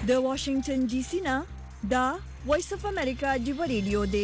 د واشنگټن ډي سي نه دا وایس اف امریکا دی رادیو دی.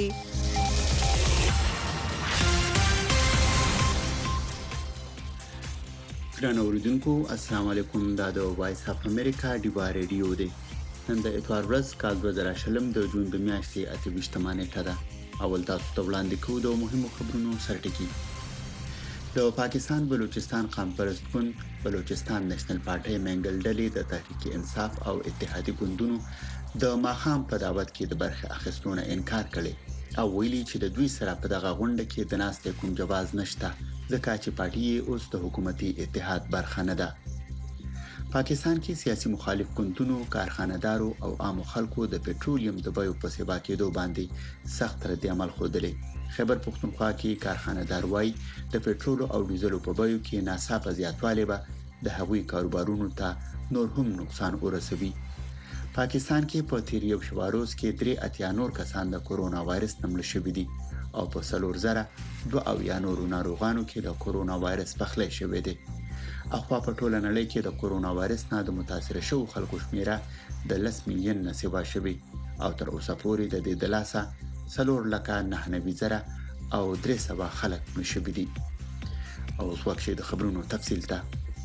ګران اوریدونکو السلام علیکم. دا د وایس اف امریکا دی رادیو دی. نن د اتوار ورځ کال 2020 د جون د میاشتې 28 نیټه ده. اول تاسو ته وړاندې کوو د مهمو خبرونو سرټکی. د پاکستان بلوچستان قوم پرست ګوند بلوچستان نېشنل پارټي منګل ډلې د تحریک انصاف او اتحادی ګوندونو د ماخام په دعوت کې د برخه اخیستونه انکار کړي او ویلي چې د دوی سره په دغه غونډه کې د ناستې کوم جواز نشته ځکه چې پارټي اوس د حکومتي اتحاد برخه نه ده. پاکستان کې سیاسي مخالف ګوندونو کارخانه‌دارو او عام خلکو د پټرولیم د بیو په سبا کېدو باندې سخت رد عمل خوده. خیبر پختونخوا کې کارخانه‌دار وای د پټرول او ډیزلو په بیو کې ناڅاپه زیاتوالی به د هغوی کاروبارونو ته نور هم نقصان ورسوي. پاکستان کې په تیر یو شواروز کې 3 نور کسان د کورونا وایرس نمل شوي دي او په 4,200 نورو ناروغانو کې د کورونا وایرس پخلی شوی دی. اخوا په ټوله نړۍ کې د کورونا وایرس نه د متاثر شوو خلکو شمیره د 10 میلیون نه سیوا شوی او تر اوسه پورې د دې د لاسه 4,99,000 او 300 خلک مشوي دي. او اوس وخت د خبرونو تفصیل ته.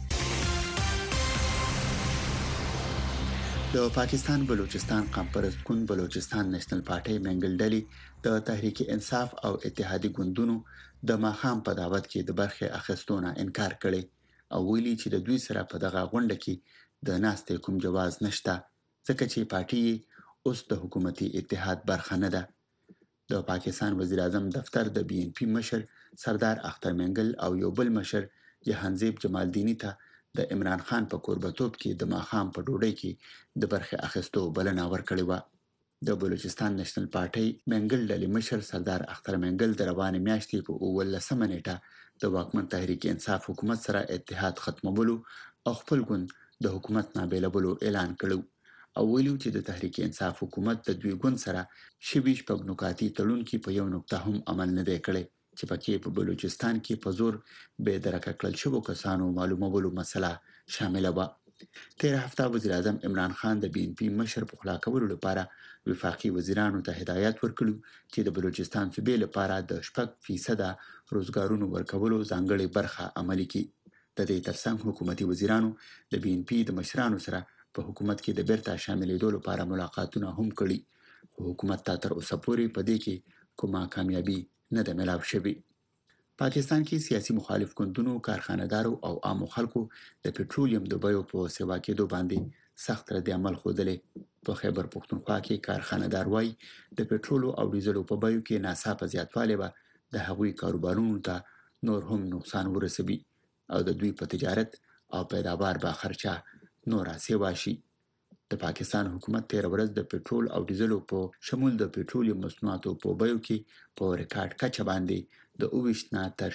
د پاکستان بلوچستان قوم پرست ګوند بلوچستان نېشنل پارټي منګل ډلې د تحریک انصاف او اتحادی ګوندونو د ماخام په دعوت کې د برخه اخیستونه انکار کړي او ویلي چې د دوی سره په دغه غونډه کې د ناستې کوم جواز نشته ځکه چې پارټي اوس د حکومتي اتحاد برخه نه ده. د پاکستان وزیر اعظم دفتر د بي ان پی مشر سردار اختر منګل او یو بل مشر جهانزیب جمالدینی ته د عمران خان په قربتوب کې د ماخام په ډوډۍ کې د برخه اخیستو بلنه ورکړې و. د بلوچستان نېشنل پارټي منګل ډلې مشر سردار اختر منګل د روانې میاشتې په 19 نیټه د واکمن تحریک انصاف حکومت سره اتحاد ختمولو او خپل ګوند د حکومت نه بیلولو اعلان کړو او ویلو چې د تحریک انصاف حکومت د دوی ګوند سره شبيش په نکاتی تړون کې په یو نقطه هم عمل نه دی کړی چې پکې په بلوچستان کې په زور به درکه کړل شوو کسانو معلومولو مسله شامل و. تیر هفته وزیر اعظم عمران خان د بي ان پی مشر په خلا کولو لپاره وفاقي وزیرانو ته هدایت ورکړو چې د بلوچستان صوبې لپاره د 6% روزګارونو ورکولو ځانګړي برخه عملي کړي. د دې ترڅنګ حکومتي وزیرانو د بي ان پی د مشرانو سره په حکومت کې د بیرته شاملېدو لپاره ملاقاتونه هم کړي خو حکومت تر اوسه پورې په دې کې کومه کامیابی نه ده ملاو شوی. پاکستان کې سیاسي مخالف ګوندونو کارخانه‌دارو او عام خلکو د پټرولیم د بیو په سیوا کېدو باندې سخت رد عمل خوده. په خیبر پختونخوا کې کارخانه‌دار وای د پټرول او ډیزلو په بیو کې ناڅاپه زیاتوالی به د هغوی کاروبارونو ته نور هم نقصان ورسوي او د دوی په تجارت او پیداوار به خرچه نور سیوا شي. د پاکستان حکومت تیر ورځ د پټرول او ډیزلو په شمول د پټرولیم مصنوعاتو په بیو کې په ریکارډ کچه باندې د 20 نه تر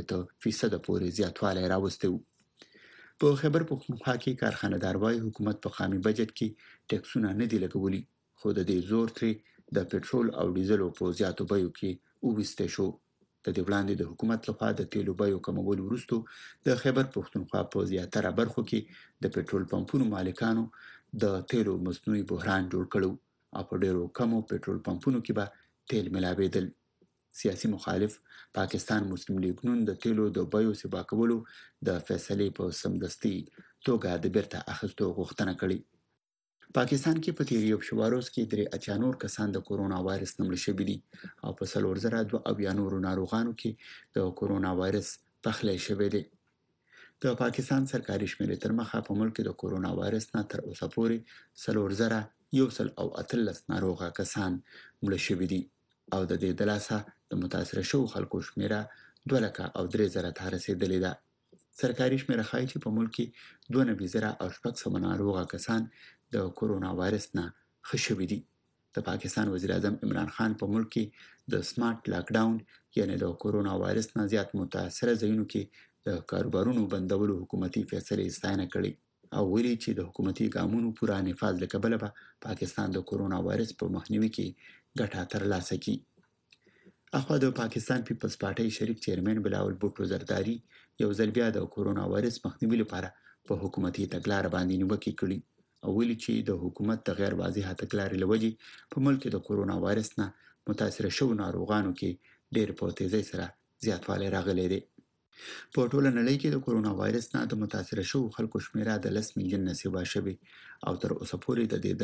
60% پورې زیاتوالی راوستي. په خیبر پختونخوا کې کارخانه‌دار وای حکومت په قومي بجټ کې ټیکسونه نه دی لګولي خو د دې زور ترې د پټرول او ډیزلو په زیاتو بیو کې وبسته شو. د دې وړاندې د حکومت لخوا د تیلو بیو کمولو وروسته د خیبر پختونخوا په زیاتره برخو کې د پټرول پمپونو مالکانو د تیلو مصنوعي بحران جوړ کړو او په ډیرو کمو پټرول پمپونو کې به تیل ملاویدل. سیاسي مخالف پاکستان مسلم لیگ نون د تیلو د بیو سبا کولو د فیصلې په سمدستي توګه د بیرته اخیستو غوښتنه کړې. پاکستان کې په تیر یو شواروز کې 3 نور کسان د کورونا وایرس نمل شوي دي او په 4,200 نورو ناروغانو کې د کورونا وایرس پخلی شوی دی. د پاکستان سرکاري شمیرې تر مخه په ملک کې د کورونا وایرس نه تر اوسه پورې 4,118 ناروغه کسان مړ شوي دي او د دې د لاسه د متاثر شوو خلکو شمیره 2,03,000 ته رسیدلې ده. سرکاري شمیره ښایي چې په ملک کې 92,600 ناروغه کسان د کورونا وایرس نه ښه شوي دي. د پاکستان وزیر اعظم عمران خان په ملک کې د سمارټ لاک ډاون یعنی د کورونا وایرس نه زیات متاثر ځایونو کې د کاروبارونو بندولو حکومتي فیصله ستاینه کړې او ویلي چې د حکومتي ګامونو پوره نفاذ لکبله به پاکستان د کورونا وایرس په مخنیوي کې ګټه ترلاسه کړي. اخوا د پاکستان پیپلز پارټي شریک چیرمن بلاول بوټو زرداری یو ځل بیا د کورونا وایرس مخنیوي لپاره په حکومتي تګلارې باندې نیوکه کړې او ویلي چې د حکومت د غیر واضحه تګلارې له وجې په ملک کې د کورونا وایرس نه متاثره شوو ناروغانو کې ډېر په تیزۍ سره زیاتوالی راغلی دی. په ټوله نړۍ کې د کورونا وایرس نه د متاثره شوو خلکو شمیره د 10 میلیون نه سیوا شوې او تر اوسه پورې د دې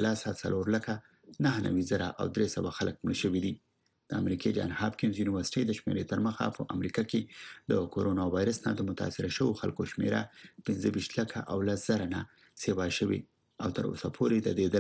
4,9,300 خلک مړه شوي دي. د امریکای جان هاپکینز یونیورسيټي د شمیرې تر مخه په امریکا کې د کورونا وایرس نه د متاثره شوو خلکو شمیره 15,000 نه سیوا شوې او تر اوسه پورې د دې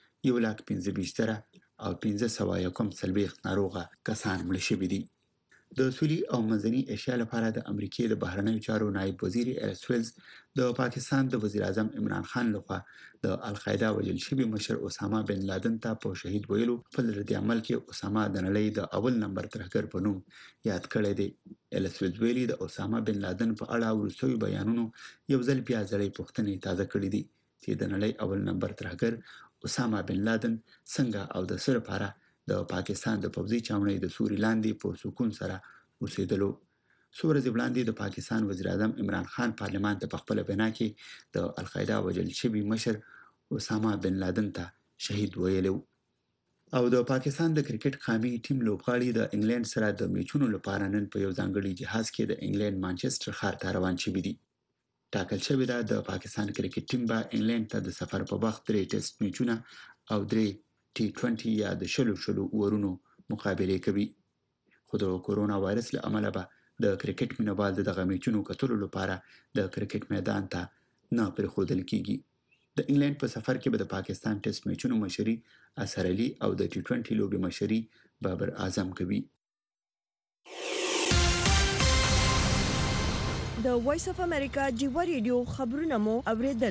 1,15,540 ناروغه کسان مړه شوي دي. د سویلي او منځنۍ ایشیا لپاره د امریکای د بهرنیو چارو نائب وزیر ایلس ویلز د پاکستان د وزیر اعظم عمران خان لخوا د القاعده وژل شوي مشر اسامه بن لادن ته په شهید ویلو په رد عمل کې اسامه د نړۍ د اول نمبر ترهګر په نوم یاد کړی دی. ایلس ویلز ویلي د اسامه بن لادن په اړه وروستیو بیانونو یو ځل بیا ځلې پوښتنې تازه کړې دي چې د نړۍ اول نمبر ترهګر اسامه بن لادن څنګه او د څه لپاره د پاکستان د پوځي چاونۍ د سوري لاندې په سکون سره اوسېدلو. څو ورځې وړاندې د پاکستان وزیر اعظم عمران خان پارلمان ته په خپله وینا کې د القاعده وژل شوي مشر اسامه بن لادن ته شهید ویلی او د پاکستان د کرکټ قومي ټیم لوبغاړي د انګلند سره د میچونو لپاره نن په یو ځانګړي جهاز کې د انګلند مانچستر ښار ته روان شوي دي. ټاکل شوې ده د پاکستان کرکټ ټیم به انګلند ته د سفر په وخت 3 ټیسټ میچونه او 3 T20 یا د شلو اورونو مقابله کوي. خو د کورونا وایرس له امله به د کرکټ مینوال دغه میچونو کتلو لپاره د کرکټ میدان ته نه پرېښودل کیږي. د انګلند په سفر کې به د پاکستان ټیسټ میچونو مشري اثر علي او د T20 لوبې مشري بابر اعظم کوي. د وایس اف امریکا جیوا ریډیو خبرونه مو اوریدل.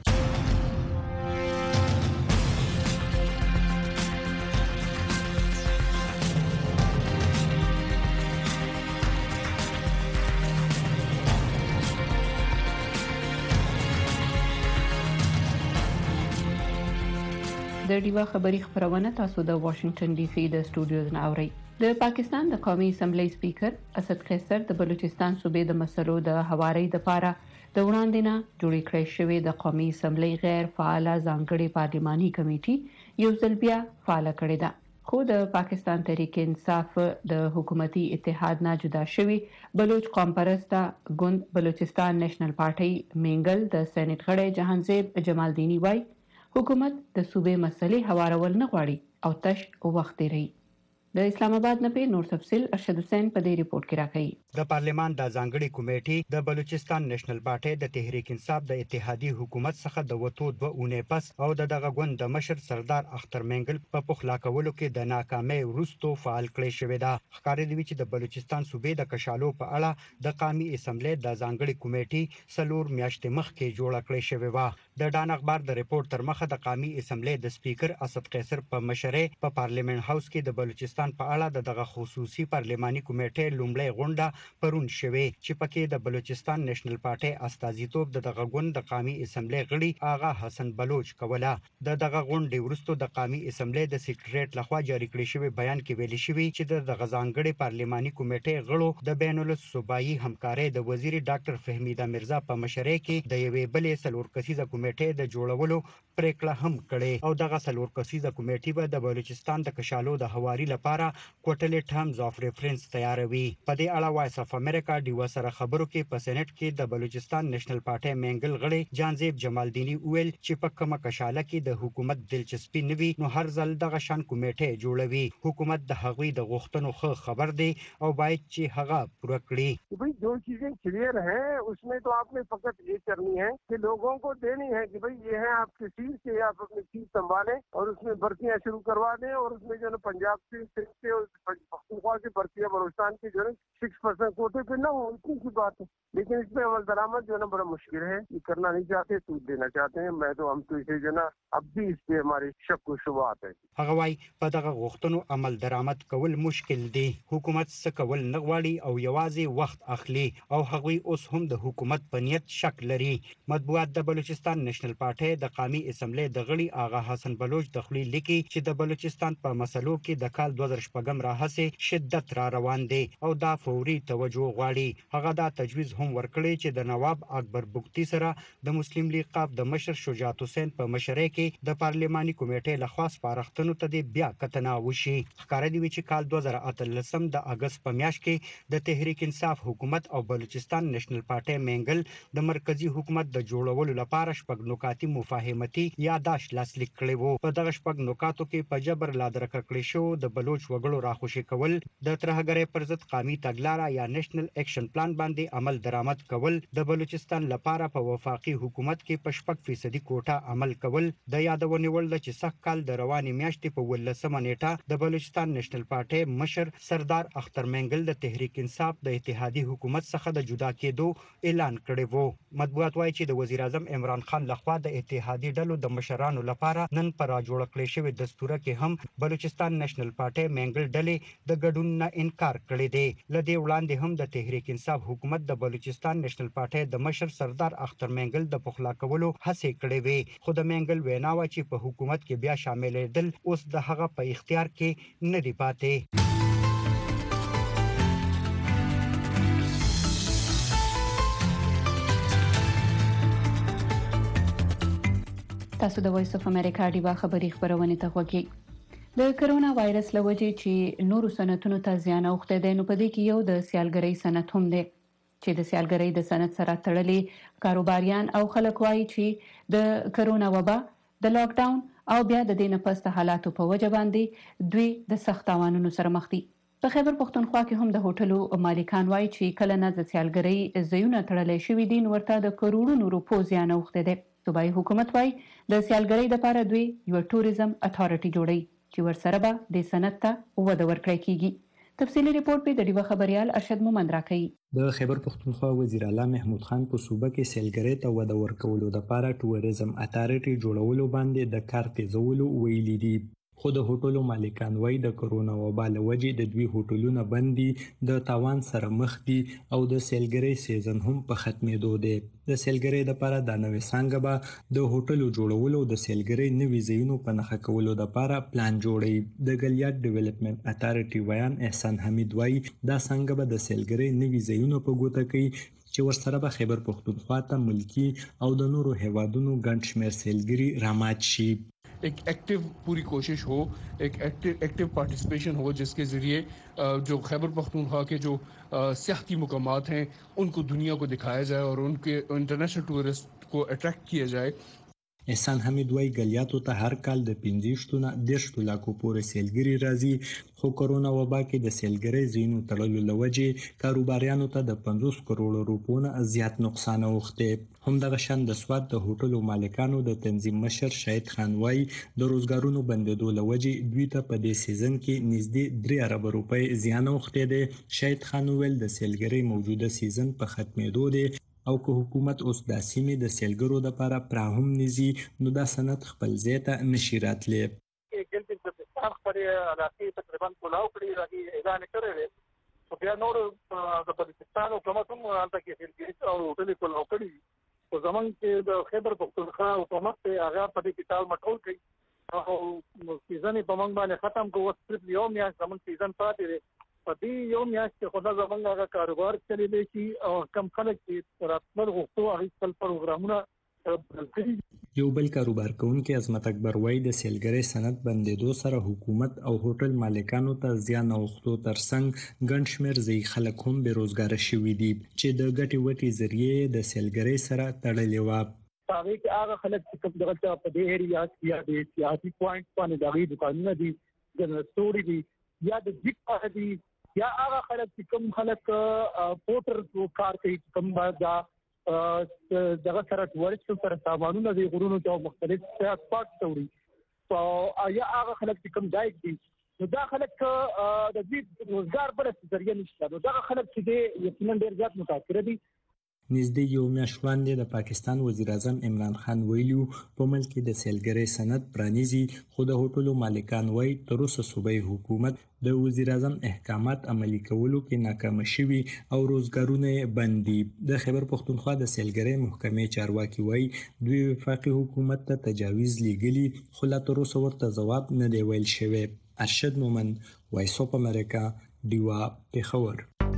د ډیوا خبری خبرونه تاسو د واشنگټن ډي سي د سټوډیوز نه اورئ. د پاکستان د قومي اسمبلی سپیکر اسد قیصر د بلوچستان صوبې د مسلو د حواري د پاره د وړاندې نه جوړې کړې شوې د قومي اسمبلی غیر فعال ځانګړي پارلماني کمیټې یو ځل بیا فعال کړې ده. خو د پاکستان تحریک انصاف د حکومتي اتحاد نه جدا شوی بلوچ قوم پرسته ګوند بلوچستان نېشنل پارټي مینګل د سېنات غړي جهانزیب جمالدینی وای حکومت د صوبې مسلې هوارول نه غواړي او تش وخت دی. د اسلام آباد نه په نور تفصیل ارشد حسین په دې ریپورت کې راکړي. د پارلمان د ځانګړي کمیټې د بلوچستان نېشنل پارټي د تحریک انصاف د اتحادیې حکومت څخه د وټو 2 اونۍ پس او دغه ګوند د مشر سردار اختر مینګل په پخلا کولو کې د ناکامۍ وروسته فعال کړی شوې ده. ښکاري دی چې د بلوچستان صوبې د کشالو په اړه د قومي اسمبلی د ځانګړي کمیټې سلور میاشتې مخکې جوړه کړې شوې و. د ډان اخبار د ریپورت تر مخه د قومي اسمبلی د سپیکر اسد قیصر په مشرۍ په پارلیمنت هاوس کې د بلوچستان په اړه دغه خصوصي پارلماني کمیټې لومړی غونډه پرون شوې چې پکې د بلوچستان نېشنل پارټي استازیتوب دغه غونډه د قومي اسمبلی غړي آغا حسن بلوچ کوله. دغه غونډې وروسته د قومي اسمبلی د سیکریټریټ لخوا جاری کړی شوی بیان کې ویل شوی چې د ځانګړي پارلماني کمیټې غړو د بین الصوبایي همکارۍ د وزیر ډاکټر فهمیده مرزا په مشرۍ کې د یوې بلې سلور کسیزه کمیټې د جوړولو پریکړه هم کړې او دغه سلور کسیزه کمیټې به د بلوچستان د کشالو د حواري لپاره کوټلې ټرمز اف ریفرنس تیاروي. په دې اړه وایس اف امریکا ډیوا سره خبرو کې په سېنات کې د بلوچستان نېشنل پارټي مینګل غړي جانزیب جمالدینی ویل چې په کومه کشاله کې د حکومت دلچسپي نوي نو هر ځل دغه شان کمیټې جوړوي. حکومت د هغوی د غوښتنو خبر دی او باید چې هغه پوره کړي. भाई जो चीजें क्लियर हैं उसमें तो आपने फकत ये करनी है कि लोगों को देनी है कि भाई ये है आपकी सीट से आप अपनी सीट संभालें और उसमें भर्तियां शुरू करवा दें और उसमें जो है पंजाब से पख्तूनख्वा की भर्तियां बलूचिस्तान की जो है 6% कोटे पे ना हो, इतनी सी बात है. लेकिन इसमें अमल दरामद जो है ना बड़ा मुश्किल है. ये करना नहीं चाहते, सूद देना चाहते हैं. मैं तो हम तो इसे जो ना अब भी इस पे हमारी शक व शुबहात है. هغه وايي په دغه غوښتنو عمل درآمد کول مشکل دي. حکومت څه کول نه غواړي او یوازې وخت اخلي او هغوی اوس هم د حکومت په نیت شک لري. مطبوعات د بلوچستان نېشنل پارټي د قومي اسمبلی د غړي آغا حسن بلوچ د خپل لیکي چې د بلوچستان په مسلو کې د کال 2014 راهیسې شدت را روان دي او دا فوري توجه غواړي. هغه دا تجویز هم ورکړی چې د نواب اکبر بگتی سره د مسلم لیگ قاف د مشر شجاعت حسین په مشرۍ کې د پارلماني کمیټې لخوا سپارښتنو ته بیا کتنه وشي. ښکاره دی چې کال 2013 د اگست په میاشت کې د تحریک انصاف حکومت او بلوچستان نېشنل پارټي مینګل د مرکزی حکومت د جوړولو لپاره شپږ نکاتي مفاهمتي یادداشت لاسلیک کړی وو. په دغه شپږ نکاتو کې په جبر لادرکه کړی شو د بلوچ وګړو راخوشي کول، د ترهګرۍ پر ضد قومي تګلاره یا نېشنل اکشن پلان باندې عمل درآمد کول، د بلوچستان لپاره په وفاقي حکومت کې په 4% کوټه عمل کول. د یادونې وړ ده چې سږ کال د روانې میاشتې په 18 نیټه د بلوچستان نېشنل پارټي مشر سردار اختر مینګل د تحریک انصاف د اتحادي حکومت څخه د جدا کېدو اعلان کړی وو. مطبوعات وایي چې د وزیر اعظم عمران خان لخوا د اتحادي ډلو د مشرانو لپاره نن پر راجوړ کړی شوی دستور کې هم بلوچستان نېشنل پارټي مینګل ډلې د ګډون نه انکار کړی دی. لدې وړاندې هم د تحریک انصاف حکومت د بلوچستان نېشنل پارټي د مشر سردار اختر مینګل د پخلا کولو هڅې کړې وې، خو د مینګل وینا و چې په حکومت کې بیا شاملېدل اوس د هغه په اختیار کې نه دی پاتې. تاسو د وایس اف امریکا ډیوا خبری خبرونه ته وګورئ. د کرونا وایرس لوجې چې نورو صنعتونو ته زیان اوخته دي، نو په دې کې یو د سیالګرۍ صنعت هم دی چې د سیالګرۍ د صنعت سره تړلي کاروباریان او خلک وایي چې د کرونا وبا د لاک ډاون او بیا د دې نه پسته حالاتو په وجه باندې دوی د سخت تاوانونو سره مخ دي. په خیبر پښتونخوا کې هم د هوټلو مالکان وایي چې کله نه د سیالګرۍ ځایونه تړلې شوي دي، نو ورته د کروڑونو روپو زیان اوخته دي. صوبایي حکومت وایي د سیالګرۍ لپاره دوی یو ټوریزم اتھارټي جوړي چې ورسره به د صنعت ته وده ورکړي کیږي. تفصیلی ریپورت په د ډیوا خبريال ارشد مومند راکړي. د خیبر پښتونخوا وزیر اعلی محمود خان په صوبه کې سیلګرۍ ته وده ورکولو لپاره ټوریزم اتھارټي جوړولو باندې د کار تیزولو ویلي دي. خو د هوټلو مالکان وایي د کرونا وبا له وجې د دوی هوټلونه بندي د تاوان سره مخ دي او د سیلګرۍ سیزن هم په ختمېدو دی. د سیلګرۍ لپاره د نوې څانګه به د هوټلو جوړولو د سیلګرۍ نوي ځایونو په نښه کولو لپاره پلان جوړوي. د ګلیاټ ډیولپمنٹ اتھارټي ویان احسان حمید وایي دا څانګه به د سیلګرۍ نوي ځایونو په ګوته کوي چې ورسره به خیبر پښتونخوا ته ملکی او د نورو هیوادونو ګڼ شمېر سیلګري رامات شي. एक एक्टिव पूरी कोशिश हो, एक एक्टिव पार्टिसिपेशन हो जिसके ज़रिए जो खैबर पख्तूनख्वा के जो सियाहती मुकामात हैं उनको दुनिया को दिखाया जाए और उनके इंटरनेशनल टूरिस्ट को अट्रैक्ट किया जाए. احسان حمید وایي ګلیاتو ته هر کال د 15 نه 10 لاکو پورې سیلګري راځي، خو کرونا وبا کې د سیلګرۍ ځینو تړلو لوجې کاروباریانو ته د 50 کروڑ روپو نه زیات نقصان اوخته. همدغه شان د سواد د هوټلو مالکانو د تنظیم مشر شهید خان وایي د روزګارونو بندیدو لوجې دوی ته په دې سیزن کې نږدې 3 ارب روپۍ زیان اوخته دي. شهید خان ویل د سیلګرۍ موجوده سیزن په ختمېدو دی او که حکومت اوس د سیمې د سیلګرو لپاره پراهم نزي نو دا صنعت خپل ځای ته نشي راتلی. ګلبدستان خپل علاقې تقریبا کلاو کړي راځي اعلان کړی دی، خو بیا نور د بلوچستان حکومت هم هلته کې سیلګري او هوټلې کلاو کړي. خو زمونږ چې د خیبر پښتونخوا حکومت دی هغه په دې کې ټال مټول کوي او سیزن په موږ باندې ختم کوو. صرف یو میاشت زمونږ سیزن پاتې دی. په دې یو میاشت کې خو دا زمونږ هغه کاروبار چلی شي او کم خلک چې راتلل غوښتو هغه خپل پروګرامونه بدل کړي. یو بل کاروبار کوونکی عظمت اکبر وایي د سیلګرۍ صنعت بندیدو سره حکومت او هوټل مالکانو ته زیان اوښتو ترڅنګ ګڼ شمېر ځایي خلک هم بېروزګاره شوي دي چې د ګټې وټې ذریعې د سیلګرۍ سره تړلې وه. هغه کې هغه خلک چې کوم دغه په دې ایریا کې یا د سیاسي پوینټ باندې دغه دکانونه دي، د سټوري دي یا د جیپ په دي یا هغه خلک چې کوم خلک پورټر کار کوي، کوم دا دغه سره ټوریسټ سره سامانونه دي غرونو ته مختلف سپاټ توري او یا هغه خلک چې کوم ځای دي نو دا خلک د دې روزګار بل ذریعہ نشته. نو دا خلک چې دي یقینا ډیر زیات متاثر دي. نږدې یو میاشت وړاندې د پاکستان وزیر اعظم عمران خان ویلو په ملک کې د سیلګرۍ صنعت پرانیزي، خو د هوټلو مالکان وایي تر اوسه صوبایي حکومت د وزیر اعظم احکامات عملي کولو کې ناکام شوي او روزګارونه بند دي. د خیبر پښتونخوا د سیلګرۍ محکمې چارواکي وایي دوی وفاقي حکومت ته تجاویز لیږلي، خو لا تر اوسه ورته ځواب نه دی ویل شوی. ارشد مومند، وایس اف امریکا، ډیوا پېښور.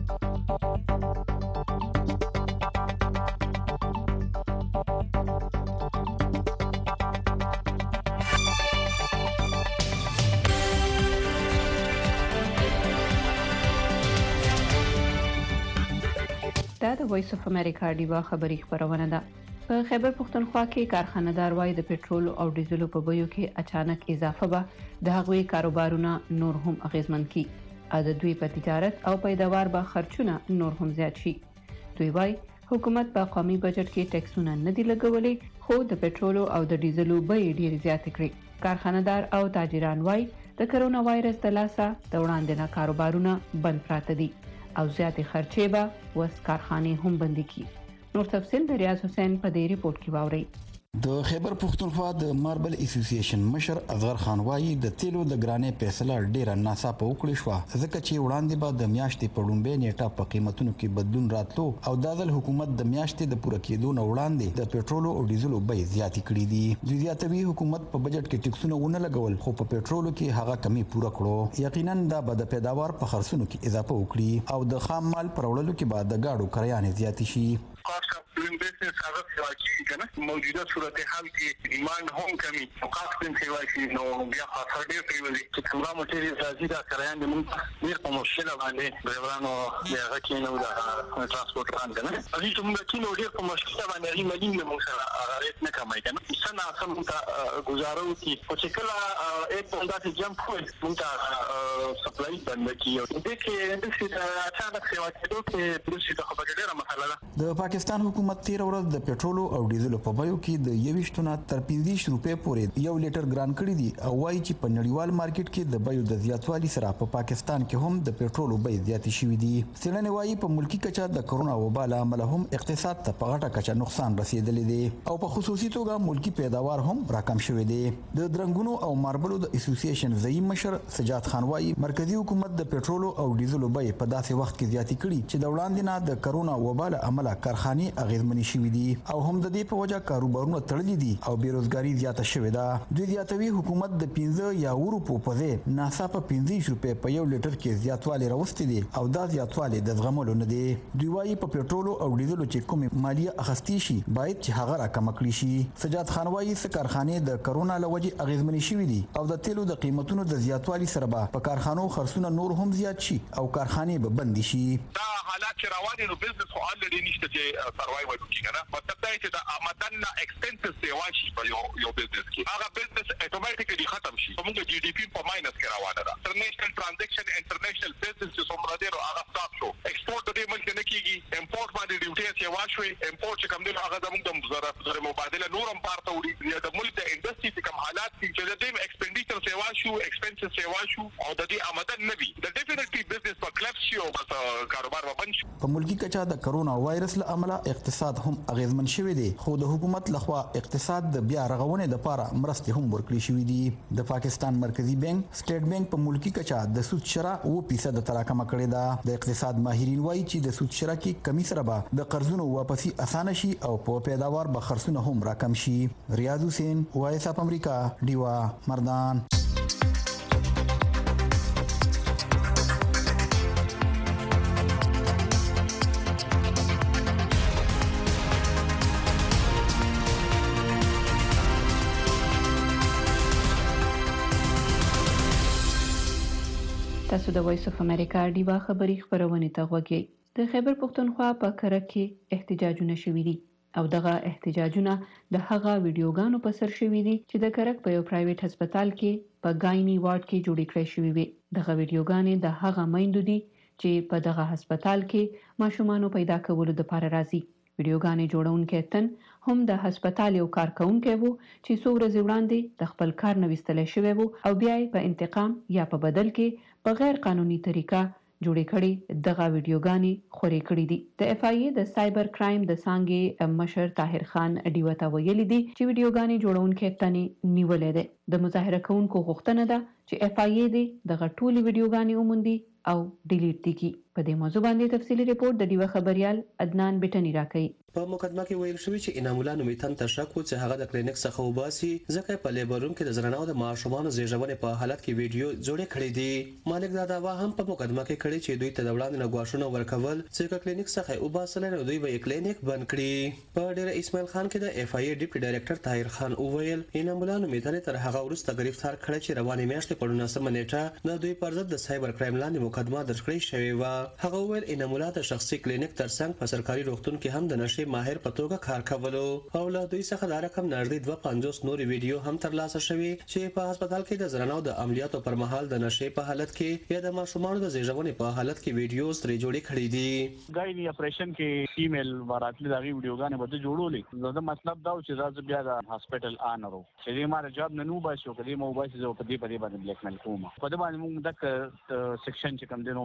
دا د وایس اف امریکا ډیوا خبری خبرونه ده. په خیبر پختونخوا کې کارخانه‌دار وای د پېټرول او ډیزلو په بیو کې اچانک اضافه به د هغوی کاروبارونه نور هم اغیزمن کی. د دوی په تجارت او پیداوار به خرچونه نور هم زیات شي. دوی وای حکومت په قومي بجټ کې ټیکسونه نه دی لګولې، خو د پېټرول او د ډیزلو بیې ډېر زیات کړې. کارخانه‌دار او تاجران وای د کرونا وایرس د لاسه د وړاندې کاروبارونه بند پراته دي او زیاتې خرچې به وس کارخانې هم بند کړي. نور تفصیل د ریاض حسین په دې ریپورت کې واورئ. د خیبر پختونخوا د ماربل اسوسییشن مشر اصغر خان وایي د تیلو د ګرانې فیصله ډیره ناڅاپه وکړې شو، ځکه چې وړاندې به د میاشتې په لومړۍ نیټه په قیمتونو کې بدلون راتلو او د ځل حکومت د میاشتې د پوره کېدو نه وړاندې د پېټرول او ډیزلو بیې زیاتې کړې دي. دوی زیاتوي حکومت په بجټ کې ټیکسونه ونه لګول، خو په پېټرول کې هغه کمی پوره کړو. یقینا دا به د پیداوار په خرڅونو کې اضافه وکړي او د خام مال پر وړلو کې به د گاډو کرایانې زیاتې شي. cost of doing business هغه سواچی کنه موجوده صورتحال کې ایمان هم کمی او کاست سواچی نو بیا خاطر ډیر پیولې چې کومه مټری راځي دا کرایان د موږ ډیر په مشکل باندې ډرایورانو بیا غکې نو دا ترانسپورت باندې کنه اې چې موږ کې نو ډیر په مشکل باندې ملي موږ سره غریت نه کمای کنه څنګه سم ته گزارو چې چې کله ایک بندا چې جمپ کوي موږ سپلای باندې کیو دې کې د څه اچانک سواچی دوی د څه خبره ډیره مسله ده. د پاکستان حکومت تیر ورځ د پېټرول او ډیزل په بیو کې د 21 نه تر 25 روپے پورې یو لیټر ګران کړی دي او وايي چې په نړیوال مارکیټ کې د بیو د زیاتوالي سره په پاکستان کې هم د پېټرول بیې زیاتې شوې دي. څېړنې وايي په ملکی کچه د کرونا وبا له امله هم اقتصاد ته په غټه کچه نقصان رسیدلی دی او په خصوصي توګه ملکی پیداوار هم راکم شوی دی. د درنګونو او ماربلو د اسوسییشن ضعیم مشر سجاد خان وايي مرکزی حکومت د پېټرول او ډیزل بیې په داسې وخت کې زیاتې کړي چې د وړاندې نه د کرونا وبا له امله کارخانې اغیزمنې شوې دي او هم د دې په وجه کاروبارونه تړلي دي او بیروزګاری زیاته شوې ده. دوی زیاتوي حکومت د 15 یا اورو په ځای ناڅاپه 15 روپے په یو لیټر کې زیاتوالی راوستي دي او دا زیاتوالی د زغملو نه دی. دوی وايي په پېټرول او ډیزل چې کومه مالیه اخستې شي باید چې هغه راکم کړي شي. سجاد خان وايي چې کارخانې د کرونا له وجې اغیزمنې شوې دي او د تیلو د قیمتونو د زیاتوالی سره په کارخانو خرڅونه نور هم زیات شي او کارخانې به بند شي. دا حالات چې رواني نو بزنس خو الډی نشته چې سروایو کوي کنه مطلب دا چې دا آمدن ایکسپنسز دی واشي په یو بزنس کې هغه بزنس اتوماتیکلی ختم شي موږ جی ډی پی په ماینس کې روانه ده. انټرنیشنل ترانزیکشن انټرنیشنل بزنس چې څومره دی هغه سټاپ شو. ایکسپورت د دې ملک نه کیږي، امپورټ باندې ډیوټي چې واشوي امپورټ چې کوم دی هغه زموږ د زره مبادله نورم پارته وړي د ملک د انډستری چې کوم حالات چې د دې ایکسپنډیچر چې واشو ایکسپنسز چې واشو او د دې آمدن نه وي د ډیفینټلی بزنس په کلپس شي او کاروبار وبند شي. په ملکی کچه د کرونا وایرس له امله اقتصاد هم اغیزمن شوی دی خو د حکومت لخوا اقتصاد د بیا رغونې لپاره مرستې هم ورکړې شوې دي. د پاکستان مرکزی بانک سټیټ بانک په ملکی کچه د سود شرح 2% تراکمه کړې ده. د اقتصاد ماهرین وایي چې د سود شرح کې کمی سره به د قرضونو واپسی اسانه شي او په پیداوار به خرڅونه هم راکم شي. ریاض حسین وایس اپ امریکا ډیوا مردان. تاسو د وایس اف امریکا ډیوا خبری خبرونه ته غوږی. د خیبر پختونخوا په کرک کې احتجاجونه شوي دي او دغه احتجاجونه د هغه ویډیوګانو په سر شوي دي چې د کرک په یو پرایویټ هسپتال کې په ګاینی وارډ کې جوړې کړې شوې وي. دغه ویډیوګانې د هغه میندو دي چې په دغه هسپتال کې ماشومان پیدا کولو لپاره راځي. ویډیوګانې جوړونکي تن هم د هسپتال یو کارکونکي وو چې څو ورځې وړاندې د خپل کار نه وستل شوی وو او بیا په انتقام یا په بدل کې په غیر قانوني طریقه جوړې کړې دغه ویډیوګانې خوري کړې دي. د اف آی ای د سایبر کرایم د څنګه مشر طاهر خان ډیوتا ویلي دي چې ویډیوګانې جوړونکي تنې نیولې ده. د مظاهره کوونکو غوښتنه ده چې اف آی ای دغه ټولې ویډیوګانې وموندي او ډیلیټ دي کی. په دې موضوع باندې تفصیلی ریپورت د ډیوا خبريال عدنان بټنی راکړي. په مقدمه کې ویل شوی چې انعام الله نومیتن تشک و چې هغه د کلینیک څخه وباسي ځکه په لیبر روم کې د زنانو د ماشومانو زیږونې په حالت کې ویډیو جوړې کړې دي. مالک دا دعوا هم په مقدمه کې کړې چې دوی ته د وړاندې نه غواړونه ورکول چې کلینیک څخه وباسل نو دوی به کلینیک بند کړي. په ډیر اسماعیل خان کې د اف آی ای ډیپټي ډایریکټر طاهر خان وویل انعام الله نومیتن تر هغه وروسته گرفتار کړی چې روانې میاشتې په 19 نیټه د دوی پر ضد د سایبر کرایم لاندې مقدمه درج کړې شوې و. هغه وویل انعام الله د شخصي کلینیک ترڅنګ په سرکاري روغتون کې هم د نشي ماهر په توګه کار کولو او له دوی څخه د رقم نږدې 250 نورې ویډیو هم ترلاسه شوې چې په هسپتال کې د زنانو د عملیاتو پر مهال د نشي په حالت کې یا د ماشومانو د زیږونې په حالت کې ویډیوز ترې جوړې کړې دي. غایني اپریشن کې فیمیل وراتلې دغه ویډیوګانې به جوړولې. دا مطلب دا چې راځي بیا د هسپتال آنرو چې ما جواب نه نو باسي او کله مو باسي زه په دې باندې بلیک میل کوم. په دې باندې موږ د سیکشن چې کوم دی نو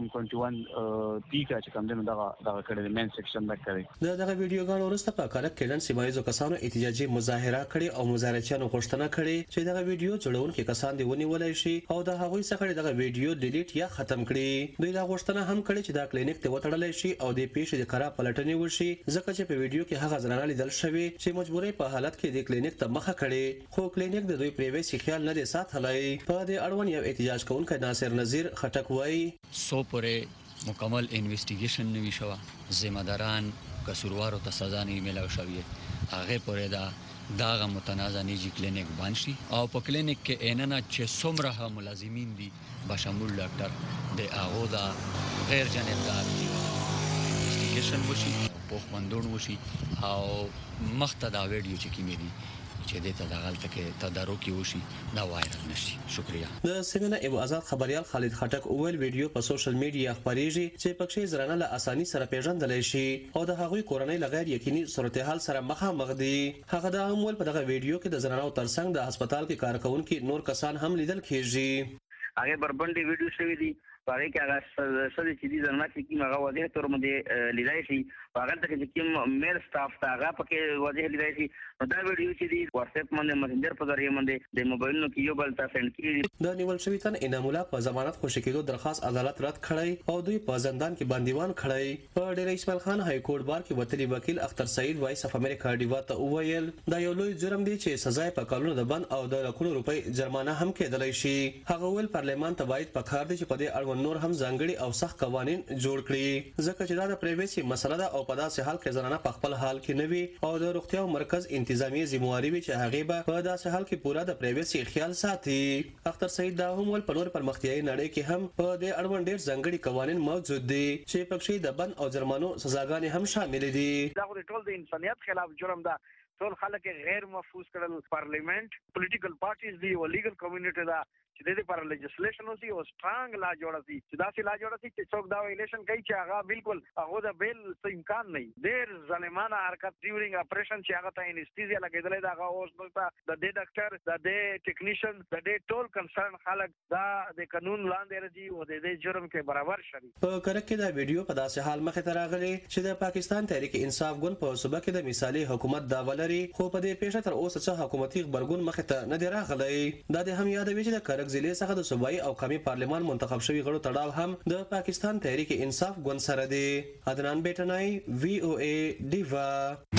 21 پی کا چې کوم دی نو دا کړی مین سیکشن دا کړی. دغه ویډیوګانو وروسته په کارک کې نن سیمایزو کسانو احتجاجي مظاهره کړې او مظاهرچیانو غوښتنه کړې چې دغه ویډیو جوړونکي کسان دی ونیولای شي او د هغوی څخه دغه ویډیو ډیلیټ یا ختم کړي. دوی دا غوښتنه هم کړې چې دا کلینیک ته وتړل شي او د پیښې د کارا پلټنې وشي ځکه چې په ویډیو کې هغه زنانه لیدل شوی چې مجبوري په حالت کې د کلینیک ته مخه کړي خو کلینیک د دوی پریویسی خیال نه دی ساتلی. په دې اړوند یو احتجاج کوونکی ناصر نذیر خټک وایي 100 پورې مکمل انویسټیګیشن نوي شوه ذمہ داران قصوروارو ته سزا نه ملو شوی هغه پورې داغه متنازع نيجي کلینیک بند شي او په کلینیک کې اننه چې څومره ملازمین دي بشمول ډاکټر د هغه دا غیر جانبدار انویسټیګیشن وشي په خوندون وشي او مخته دا ویډیو چې کیمې دي چې د تداغلت کې تدارکي وشي دا وایرل نشي. شکریا. د سیمینار ابو آزاد خبريال خالد خټک اول ویډیو په سوشل میډیا خبريږي چې پکې زرانه له اساني سره پیژندل شي او د هغوی کورنۍ لغیر یقیني صورتحال سره مخامخ دي. هغه د عمل په دغه ویډیو کې د زرانو ترڅنګ د هسپتال کې کارکونکو نور کسان هم لیدل کیږي. هغه بربندي ویډیو شوی دی پاره کې هغه سړي چې دي زنه چې هغه واضح تور باندې لیدای شي هغه ته چې کوم میل سټاف ته هغه پکې واضح لیدای شي دا ویډیو چې دي واتس اپ باندې مسنجر په ذریعہ باندې د موبایل نو کې یو بل ته سند کیږي. د نیول شوی تن انعام الله په ضمانت خوشی کېدو درخواست عدالت رد کړی او دوی په زندان کې بندیوان کړی. په ډیر اسماعیل خان های کورټ بار کې وتلی وکیل اختر سعید وایس اف امریکا ډیوا ته وویل دا یو لوی جرم دی چې سزا په کلونو د بند او د لکونو روپۍ جرمانه هم کېدلای شي. هغه ویل پارلیمان ته باید په کار دي چې په دې اړوند نور هم ځانګړي او سخت قوانين جوړ کړي ځکه چې دا د پرایویسي مسله ده او په داسې حال کې زنانه په خپل حال کې نه وي او د روغتیا مرکز انتظامی ذمہواری وي چې هغه به په داسې حال کې پورا د پرایویسي خیال ساتي. اختر سعید دا هم ول په نور پرمختیايي نړۍ کې هم په دې اړوند ډېر ځانګړي قوانين موجود دي چې پکې د بند او جرمانو سزاګانې هم شامل دي. دا ټول د انسانيت خلاف جرم ده. ټول خلک غیر محفوظ کړل. پارلیمنت پولیټیکل پارټیز دی او لیګل کمیونټي دا چې د دې پر لیجسلیشن اوسي او سټرانګ لا جوړ شي چې دا لا جوړ شي چې څوک دا ویلیشن کوي چې هغه بالکل هغه د بیل څه امکان نه ډېر ظالمانه حرکت ډیورینګ اپریشن چې هغه ته انستیزیا لګیدلې دا هغه اوس د دې ډاکټر د دې ټیکنیشن د دې ټول کنسرن خلک دا د قانون لاندې راځي او د دې جرم کې برابر شي. په کرک کې دا ویډیو په داسې حال مخه ته راغلی چې د پاکستان تحریک انصاف ګوند په صوبه کې د مثالي حکومت داوا لري خو په دې پیښه تر اوسه څه حکومتي خبرګون مخه ته نه دی راغلی. دا د هم یادوي چې د کرک ضلع څخه د صوبایي او قومي پارلمان منتخب شوی غړو تړاو هم د پاکستان تحریک انصاف ګوند سره دی. عدنان بیٹنای وی او ای دیوا.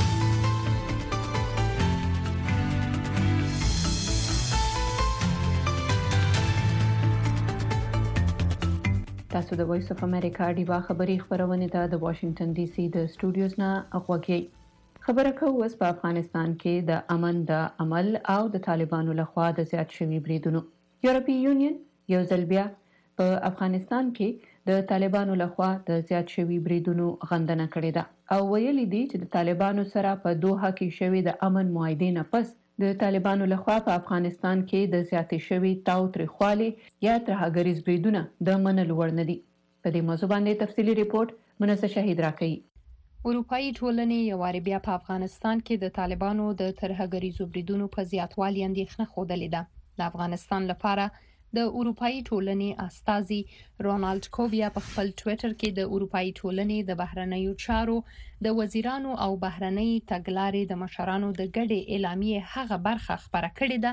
تاسو د وایس اف امریکا دیوا خبری خبرونه د واشنگټن ډي سي د سټوډیوز نه اغوږی. خبره کوو اوس په افغانستان کې د امن د عمل او د طالبانو لخوا د زیات شوي بریدونو. یورپی یونین یو ځل بیا په افغانستان کې د طالبانو لخوا د زیات شوي بریدونو غندنه کړې ده او ویلي دي چې د طالبانو سره په دوحه کې شوي د امن معاهدې نه پس د طالبانو لخوا په افغانستان کې د زیاتې شوي تاوتریخوالي یا ترهګریز بریدونه د منلو وړ نه دي. په دې موضوع باندې تفصیلي ریپورت منصه شهید راکړي. اروپایي ټولنې یو وارې بیا په افغانستان کې د طالبانو د ترهګریزو بریدونو په زیاتوالي اندېښنه ښودلې ده. د افغانستان لپاره د اروپایي ټولنې استازي رونالد کوبیا په خپل ټوئیټر کې د اروپایي ټولنې د بهرنیو چارو د وزیرانو او بهرنۍ تګلارې د مشرانو د ګډې اعلامیې هغه برخه خبره کړې ده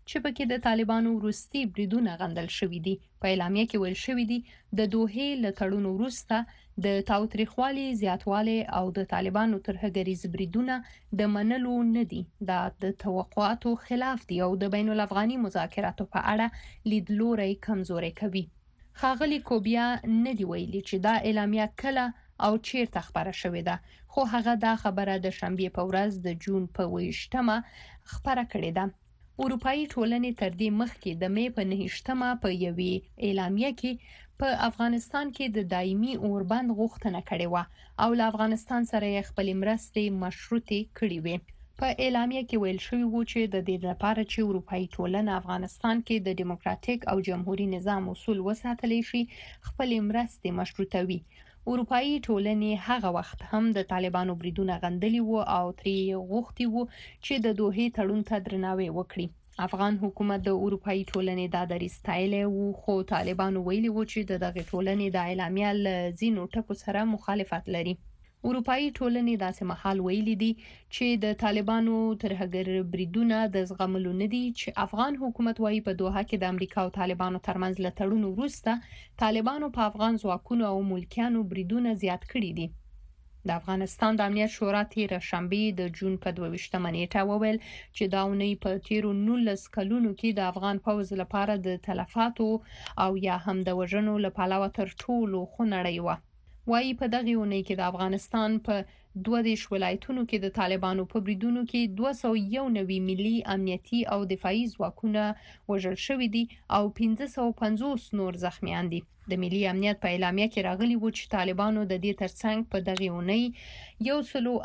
چې پکې د طالبانو وروستي بریدونه غندل شوې دي. په اعلامیه کې ویل شوې دي د دوحې له تړون وروسته د تاوتریخوالي زیاتوالی او د طالبانو ترهګریز بریدونه د منلو نه دي. دا د توقعاتو خلاف دي او د بین الافغاني مذاکراتو په اړه لیدلوري کمزوري کوي. ښاغلي کوبیا نه دی ویلي چې دا اعلامیه کله او چیرته خبره شوې ده، خو هغه دا خبره د شنبه په ورځ د جون په 28مه خبره کړې ده. اروپאי ټولنې تر دې مخکې د مې په 9مه په یوې اعلامیه کې په افغانستان کې د دایمي اوربند غوښتنه کړې و او له افغانستان سره خپل مرستې مشروطه کړې وې. په اعلامیه کې ویل شوی و چې د دې لپاره چې اروپאי ټولنه افغانستان کې د دیموکراتیک او جمهوریت نظام اصول وساتلی شي، خپل مرستې مشروطوي. اروپאי ټولنې هغه وخت هم د طالبانو بریدونه غندلي وو او ترې غوښتي وو چې د دوحې تړون ته درناوی وکړي. افغان حکومت د اروپאי ټولنې دا دریځ ستایلی وو، خو طالبانو ویلي وو چې د دغه ټولنې د اعلامیه له ځینو ټکو سره مخالفت لري. اروپאי ټولنې داسې مهال ویلي دي چې د طالبانو ترهګر بریدونه د زغملو نه دي، چې افغان حکومت وايي په دوحه کې د امریکا او طالبانو ترمنځ له تړون وروسته طالبانو په افغان ځواکونو او ملکیانو بریدونه زیات کړي دي. د افغانستان د امنیت شورا تیر شنبه د جون په 22مه نیټه وویل چې دا اونۍ په تیرو 19 کلونو کې د افغان پوځ لپاره د تلفاتو او یا هم د وژنو له پلوه تر ټولو خونړۍ وه. وايي په دغه اونۍ کې د افغانستان په 22 ولایتونو کې د طالبانو په بریدونو کې 291 ملي امنیتي او دفاعي ځواکونه وژل شوي دي او 550 نور زخمیان دي. د ملي امنیت په اعلامیه کې راغلي و چې طالبانو د دې ترڅنګ په دغه اونۍ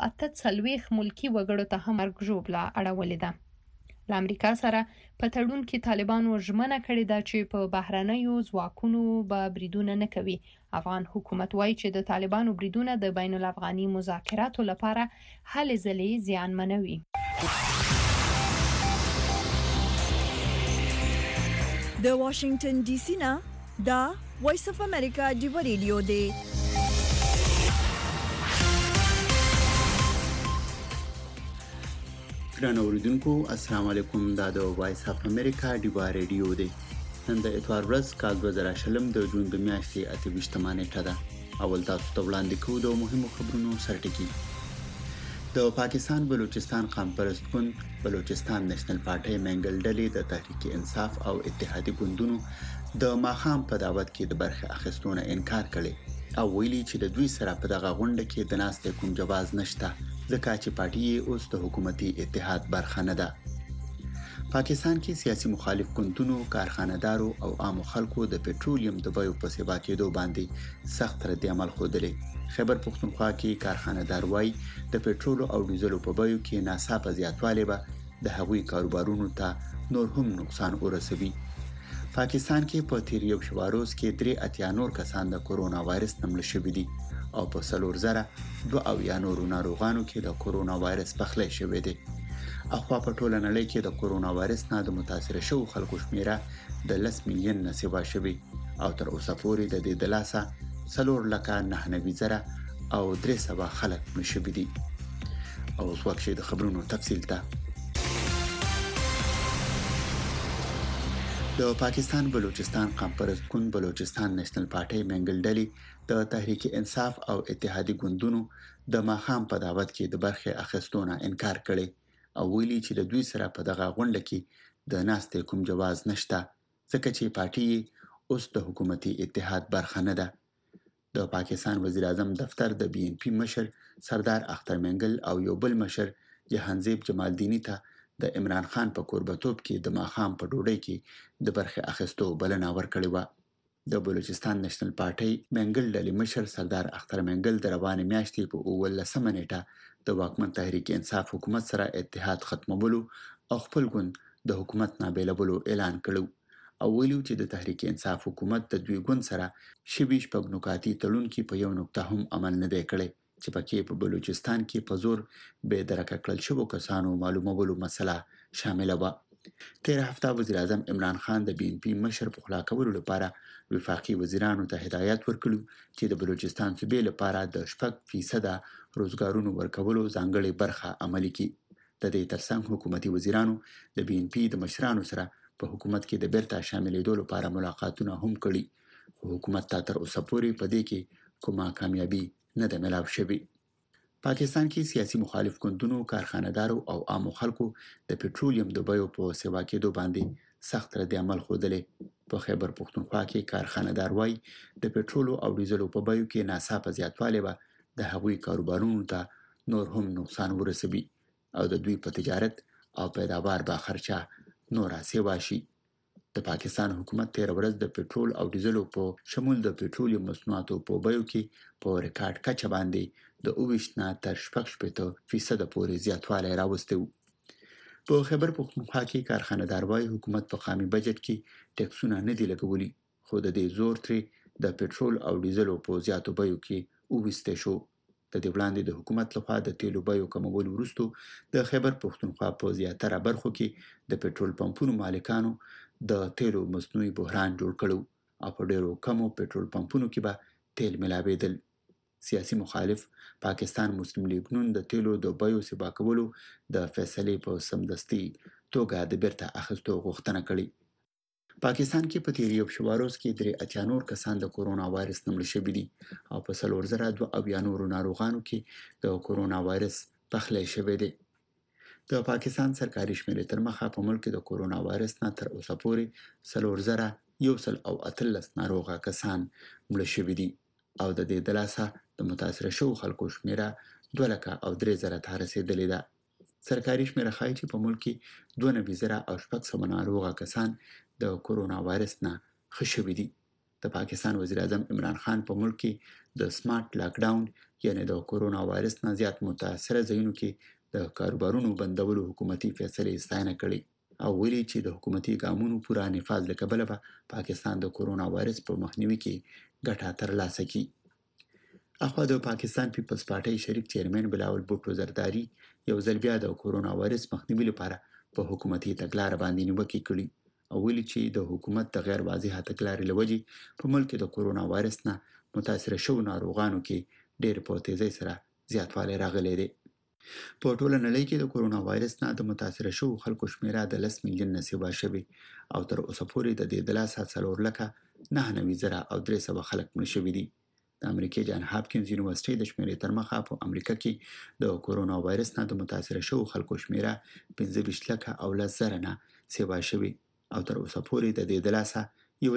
148 ملکی وګړو ته هم مرګ ژوبله اړولې ده. له امریکا سره په تړون کې طالبانو ژمنه کړې ده چې په بهرنیو ځواکونو به بریدونه نه کوي. افغان حکومت وايي چې د طالبانو بریدونه د بین الافغاني مذاکراتو لپاره هلې ځلې زیانمنوي. د واشنگټن ډي سي نه دا وایس اف امریکا جیو ریډیو دی. ګران اوریدونکو السلام علیکم. دا د وایس اف امریکا ډیوا ریډیو دی. نن د اتوار ورځ کال 2020 د جون د میاشتې 28مه نیټه ده. اول تاسو ته وړاندې کوو د مهمو خبرونو سرټکی. د پاکستان بلوچستان قوم پرست ګوند بلوچستان نېشنل پارټي منګل ډلې د تحریک انصاف او اتحادی ګوندونو د ماخام په دعوت کې د برخه اخیستونه انکار کړي او ویلي چې د دوی سره په دغه غونډه کې د ناستې کوم جواز نشته، ځکه چې پارټي اوس د حکومتي اتحاد برخه نه ده. پاکستان کې سیاسي مخالف ګوندونو، کارخانه‌دارو او عام خلکو د پټرولیم د بیو په سبا کېدو باندې سخت رد عمل خوده. خیبر پختونخوا کې کارخانه‌دار وایي د پټرول او ډیزلو په بیو کې ناڅاپه زیاتوالی به د هغوی کاروبارونو ته نور هم نقصان ورسوي. پاکستان کې په تیر یو شواروز کې 83 نور کسان د کورونا وایرس نمل شوي دي او په 4002 نورو ناروغانو کې د کورونا وایرس پخلی شوی دی. اخوا په ټوله نړۍ کې د کورونا وایرس نه د متاثر شوو خلکو شمیره د 10 میلیون نه سیوا شوی او تر اوسه پورې د دې د لاسه 4,99,000 او 300 خلک مړه شوي دي. او اوس وخت د خبرونو تفصیل ته. د پاکستان بلوچستان قوم پرست ګوند بلوچستان نېشنل پارټي منګل ډلې د تحریک انصاف او اتحادی ګوندونو د ماخام په دعوت کې د برخه اخیستونه انکار کړي او ویلي چې د دوی سره په دغه غونډه کې د ناستې کوم جواز نشته، ځکه چې پارټي اوس د حکومتي اتحاد برخه نه ده. د پاکستان وزیر اعظم دفتر د بي ان پی مشر سردار اختر منګل او یو بل مشر جهانزیب جمالدینی ته د عمران خان په قربتوب کې د ماخام په ډوډۍ کې د برخه اخیستو بلنه ورکړې و. د بلوچستان نېشنل پارټي منګل ډلې مشر سردار اختر منګل د روانې میاشتې په 19مه نیټه د واکمن تحریک انصاف حکومت سره اتحاد ختمولو او خپل ګوند د حکومت نه بیلولو اعلان کړو او ویلو چې د تحریک انصاف حکومت د دوی ګوند سره شبيش په نکاتی تړون کې په یو نقطه هم عمل نه دی کړی چې پکې په بلوچستان کې په زور به درکه کړل شوو کسانو معلومولو مسله شامل و. تیر هفته وزیر اعظم عمران خان د بي ان پی مشر په خلا کولو لپاره وفاقي وزیرانو ته هدایت ورکړو چې د بلوچستان صوبې لپاره د 4% روزګارونو ورکولو ځانګړي برخه عملي کړي. د دې ترڅنګ حکومتي وزیرانو د بي ان پی د مشرانو سره په حکومت کې د بیرته شاملېدو لپاره ملاقاتونه هم کړي، خو حکومت ته تر اوسه پورې په دې کې کومه کامیابي نه ده ملاو شوې. پاکستان کې سیاسي مخالف ګوندونو، کارخانه‌دارو او عامو خلکو د پټرولیم د بیو په سیوا کېدو باندې سخت رد عمل ښودلی. په خیبر پښتونخوا کې کارخانه‌دار وایي د پټرولو او ډیزلو په بیو کې ناڅاپه زیاتوالی به د هغوی کاروبارونو ته نور هم نقصان ورسوي او د دوی په تجارت او پیداوار به خرچه نوره سیوا شي. د پاکستان حکومت تیر ورځ د پټرول او ډیزلو په شمول د پټرولیم مصنوعاتو په بیو کې په ریکارډ کچه باندې د 28 نه تر 6% پورې زیاتوالی راوستی و. په خیبر پښتونخوا کې کارخانه‌دار وایي حکومت په قومي بجټ کې ټیکسونه نه دي لګولي، خو د دې زور ترې د پټرول او ډیزلو په زیاتو بیو کې وویستی شو. د دې وړاندې د حکومت لخوا د تیلو بیو کمول وروسته د خیبر پښتونخوا په زیاتره برخو کې د پټرول پمپونو مالکانو د تیلو مصنوعي بحران جوړ کړو او په ډیرو کمو پټرول پمپونو کې به تیل ملاوېدل. سیاسي مخالف پاکستان مسلم لیگ نون د تیلو د بیو سیوا کولو د فیصلې په سمدستي توګه د بیرته اخیستو غوښتنه کړې. پاکستان کې په تیری شواروز کې 83 نور کسان د کورونا وایرس نه مړه شوي دي او په 4002 نورو ناروغانو کې د کورونا وایرس پخلی شوی دی. د پاکستان سرکاري شمیرې تر مخه په ملک کې د کورونا وایرس نه تر اوسه پورې 4018 ناروغه کسان مړه شوي دي او د دې د لاسه د متاثره شوو خلکو شمیره 2,03,000 ته رسیدلې ده. سرکاري شمیره ښایي چې په ملک کې 92,600 ناروغه کسان د کورونا وایرس نه ښه شوي دي. د پاکستان وزیر اعظم عمران خان په ملک کې د سمارټ لاک ډاون یعنی د کورونا وایرس نه زیات متاثره ځایونو کې د کاروبارونو بندولو حکومتي فیصلې ستاینه کړې او ویلي چې د حکومتي ګامونو پوره نفاذ له کبله به پاکستان د کورونا وایرس په مخنیوي کې ګټه ترلاسه کړي. اخوا د پاکستان پیپلز پارټۍ شریک چیرمن بلاول بوټو زرداری یو ځل بیا د کورونا وایرس مخنیوي لپاره په حکومتي تګلارې باندې نیوکې کړي او ویلي چې د حکومت د غیر واضحه تګلارې له وجې په ملک کې د کورونا وایرس نه متاثره شوو ناروغانو کې ډېر په تیزۍ سره زیاتوالی راغلی دی. په ټوله نړۍ کې د کورونا وایرس نه د متاثره شوو خلکو شمیره د 10 میلیون نه سیوا شوې او تر اوسه پورې د دې د لاسه 4,99,300 خلک مړه شوي دي. د امریکای جان هاپکینز یونیورسيټي د شمیرې تر مخه په امریکا کې د کورونا وایرس نه د متاثره شوو خلکو شمیره 25,10,000 نه سیوا شوې او تر اوسه پورې د دې د لاسه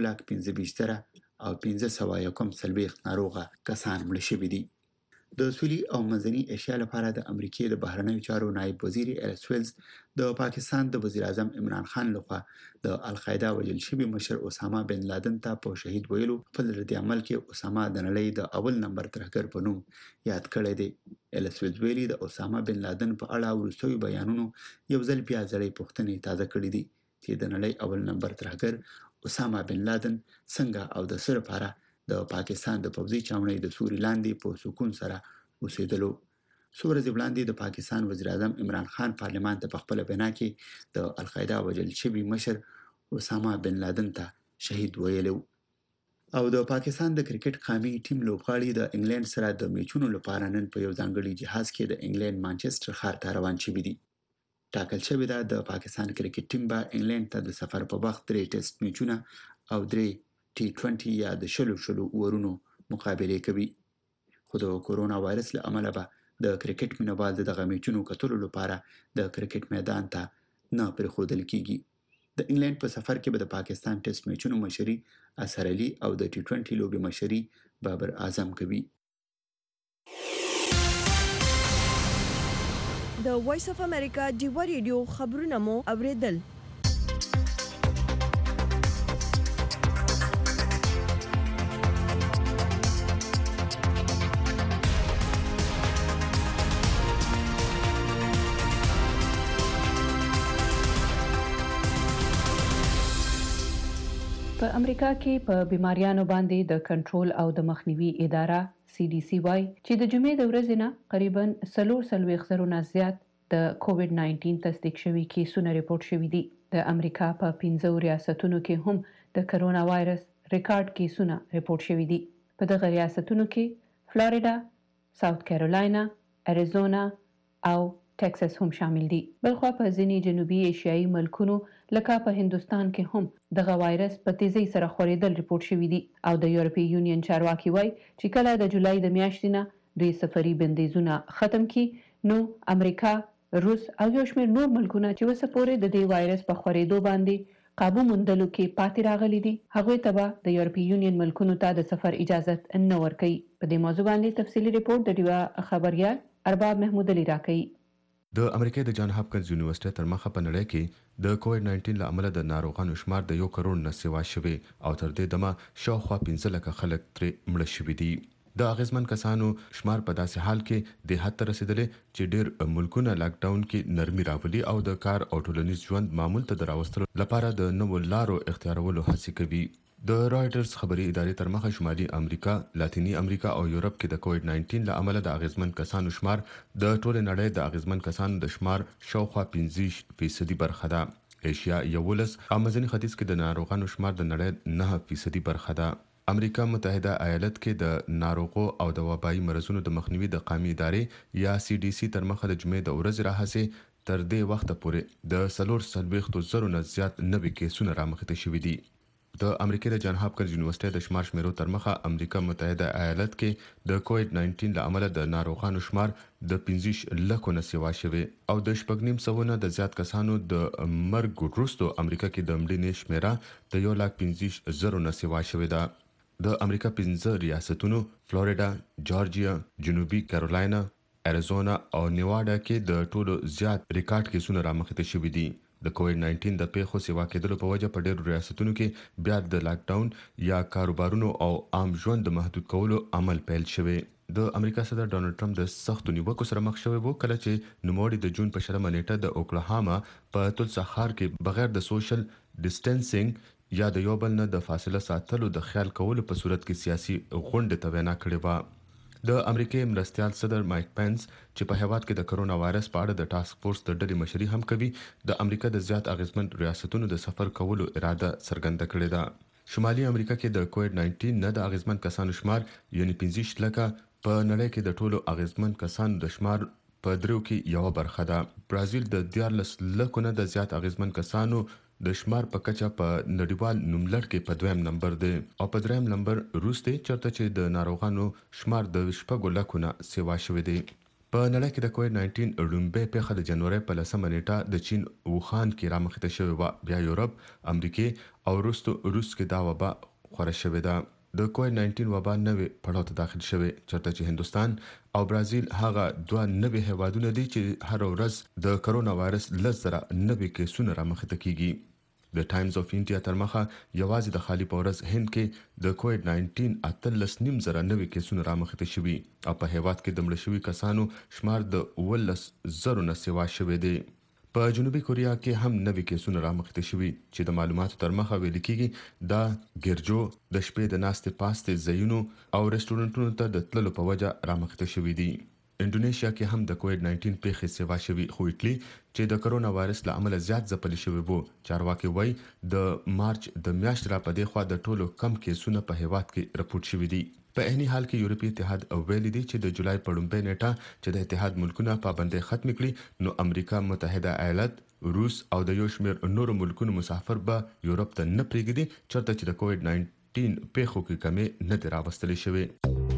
1,25,501 ناروغه کسان مړه شوي دي. د سویلي او منځنۍ ایشیا لپاره د امریکای د بهرنیو چارو نایب وزیر الیس ویلز د پاکستان د وزیر اعظم عمران خان لخوا د القاعده وژل شوي مشر اسامه بن لادن ته په شهید ویلو په رد عمل کې اسامه د نړۍ د اول نمبر ترهګر په نوم یاد کړی دی. الیس ویلز ویلي د اسامه بن لادن په اړه وروستیو بیانونو یو ځل بیا ځلې پوښتنې تازه کړې دي چې د نړۍ اول نمبر ترهګر اسامه بن لادن څنګه او د څه لپاره د پاکستان د پوځي چاونۍ د سوري لاندې په سکون سره اوسېدلو. څو ورځې وړاندې د پاکستان وزیر اعظم عمران خان پارلمان ته په خپله بنا کې د القاعده وژل شوي مشر اسامه بن لادن ته شهید ویلی او د پاکستان د کرکټ قومي ټیم لوبغاړي د انګلند سره د میچونو لپاره نن په یو ځانګړي جهاز کې د انګلند مانچسټر ښار ته روان شوي دي. ټاکل شوې ده د پاکستان کرکټ ټیم به انګلند ته د سفر په وخت 3 ټیسټ میچونه او 3 T20 یا د شلو اورونو مقابلې کوي. خو د کورونا وایرس له امله به د کرکټ مینوال دغه میچونو کتلو لپاره د کرکټ میدان ته نه پرېښودل کیږي. د انګلند په سفر کې به د پاکستان ټیسټ میچونو مشري اظهر علي او د T20 لوبې مشري بابر اعظم کوي. د وایس اف امریکا ډیوا ریډیو خبرونه مو اوریدل. په امریکا کې په بیماریانو باندې د کنټرول او د مخنیوي اداره CDC وايي چې د جمعې د ورځې نه تقریبا 440 نه زیات د کووډ-19 تصدیق شوي کیسونه ریپورت شوي دي. د امریکا په 15 ریاستونو کې هم د کرونا وایرس ریکارډ کیسونه ریپورت شوي دي. په دغه ریاستونو کې فلوریډا، ساوث کیرولینا، اریزونا او ټکساس هم شامل دي. بلخوا په ځینې جنوبي ایشیایي ملکونو لکه په هندستان کې هم دغه وایرس په تیزی سره خورېدل ریپورت شوي دي او د یورپی یونین چارواکي وایي چې کله د جولای د میاشتې نه دوی سفري بندیزونه ختم کړي نو امریکا، روس او یو شمېر نور ملکونه چې اوسه پورې د دې وایرس په خورېدو باندې قابو موندلو کې پاتې راغلي دي هغوی ته به د یورپی یونین ملکونو ته د سفر اجازه نه ورکوي. په دې موضوع باندې تفصیلي ریپورت د ډیوا خبريال ارباب محمود علي راکوي. د امریکا د جان هاپکنز یونیورسيټي تر مخه په نړۍ کې د کووډ-19 له امله د ناروغانو شمار د 1 کروڑ نه سیوا شوی او تر دې دمه شاوخوا 15 لکه خلک ترې مړه شوي دي. د اغیزمن کسانو شمار په داسې حال کې د حد ته رسیدلې چې ډېر ملکونه لاک ډاون کې نرمي راولي او د کار او ټولنیز ژوند معمول ته د راوستلو لپاره د نوو لارو اختیارولو هڅې کوي. د رایټرز خبري ادارې تر مخه شمالي امریکا، لاتینی امریکا او یورپ کې د کووډ-19 له امله د اغیزمن کسانو شمار د ټول نړۍ د اغیزمن کسانو د شمار شاوخوا 15% برخه ده. ایشیا 11 او منځني ختیځ کې د ناروغانو شمار د نړۍ 9% برخه ده. امریکا متحده ایالات کې د ناروغو او د وبایي مرزونو د مخنیوي د قومي ادارې یا CDC تر مخه د جمعې د ورځې راهیسې تر دې وخته پورې د 440,000 نه زیات نوي کیسونه رامخته شوي دي. د امریکا د جان هاپکنز یونیورسيټي د شمار شمیرو تر مخه امریکا متحده ایالات کې د کووډ-19 له امله د ناروغانو شمار د 15 لکو نه سیوا شوی او د 9.5 نه د زیات کسانو د مرګ وروسته امریکا کې د مړینې شمیره د 1,15,000 نه سیوا شوی ده. د امریکا 15 ریاستونو فلوریدا، جارجیا، جنوبي کیرولاینا، اریزونا او نیواډا کې د ټولو زیات ریکارډ کیسونه رامخته شوي دي. د کووډ-19 د پیښو سیوا کېدلو په وجه په ډېرو ریاستونو کې بیا د لاک ډاون یا کاروبارونو او عام ژوند د محدود کولو عمل پیل شوی. د امریکا صدر ډونالد ټرمپ د سختو نیوکو سره مخ شوی وو کله چې نوموړي د جون په 20 نیټه د اوکلاهاما په تولسا ښار کې بغیر د سوشل ډیسټنسینګ یا د یو بل نه د فاصله ساتلو د خیال کولو په صورت کې سیاسي غونډه ته وینا کړې و. د امریکای مرستيال صدر مایک پنس چې په هیواد کې د کرونا وایرس په اړه د ټاسک فورس د ډلې مشري هم کوي د امریکا د زیات اغیزمن ریاستونو د سفر کولو اراده څرګنده کړې ده. شمالي امریکا کې د کووډ-19 نه د اغیزمن کسانو شمار یعنی 15 لکه په نړۍ کې د ټولو اغیزمن کسانو د شمار په درو کې یو برخه ده. برازیل د 14 لکو نه د زیات اغیزمن کسانو د شمار په کچه په نړیوال نوملړ کې په 2م نمبر دی او په 3م نمبر روس دی چرته چې د ناروغانو شمار د 10 لکو نه سیوا شوی دی. په نړۍ کې د کووډ-19 لومبه پیښه د جنوري په 10 نیټه د چین ووخان کې رامخته شوې و. بیا یورپ، امریکا او روس کې دا وبا خوره شوې ده. د کووډ-19 وبا نوې پړاو ته داخل شوی چرته چې هندستان او برازیل هغه دوه نوې هیوادونه دي چې هر ورځ د کرونا وایرس لزره نوې کیسونه رامخته کیږي. د ټایمز اف انډیا تر مخه یوازې د خالی پورز هند کې د کووډ-19 13.5 نوي کیسونه رامخته شوي او په هیواد کې د مړ شوي کسانو شمار د 11,000 نه سیوا شوی دی. په جنوبي کوریا کې هم نوي کیسونه رامخته شوي چې د معلوماتو تر مخه ویل کیږي دا ګرجو د شپې د ناستې پاستې ځایونو او رستورانتونو ته د تللو په وجه رامخته شوي دي. انډونیشیا کې هم د کووډ-19 پیښې سیوا شوي خو اټلی چې د کرونا وایرس له امله زیات ځپل شوی وو چارواکي وایي د مارچ د میاشتې را پدې خوا د ټولو کم کیسونه په هیواد کې رپورټ شوي دي. په عیني حال کې یورپی اتحاد ویلي دی چې د جولای په لومړۍ نیټه چې د اتحاد ملکونه پابندۍ ختم کړي نو امریکا متحده ایالات، روس او د یو شمېر نورو ملکونو مسافر به یورپ ته نه پریږدي چرته چې د کووډ-19 پیښو کې کمی نه دی راوستل شوی.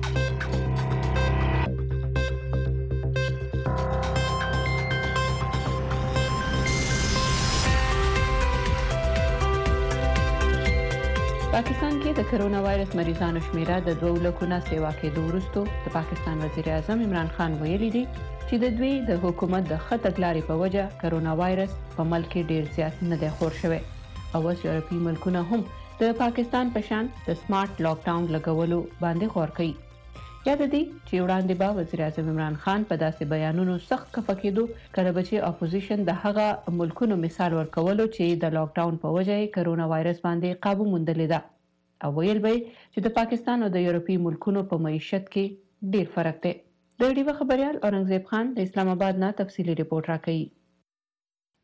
پاکستان کې د کرونا وایرس مریضانو شمیره د 2 لکو نه سیوا کېدو وروسته د پاکستان وزیر اعظم عمران خان ویلي دی چې د دوی د حکومت د خطګلاري په وجه کرونا وایرس په ملک کې ډیر زیات نه دی خور شوی او اوس یورپی ملکونه هم د پاکستان په شان د سمارټ لاک ډاون لګولو باندې غور کوي. یاد دي چې وړاندې به وزیر اعظم عمران خان په داسې بیانونو سخت کفه کېدو کله چې اپوزیشن د هغه ملکونو مثال ورکولو چې د لاک ډاون په وجه کرونا وایرس باندې قابو موندلې ده او ویل به چې د پاکستان او د یورپی ملکونو په معیشت کې ډیر فرق دی. د ډیوا خبريال اورنګزیب خان د اسلام آباد نه تفصیلی ریپورت راکړي.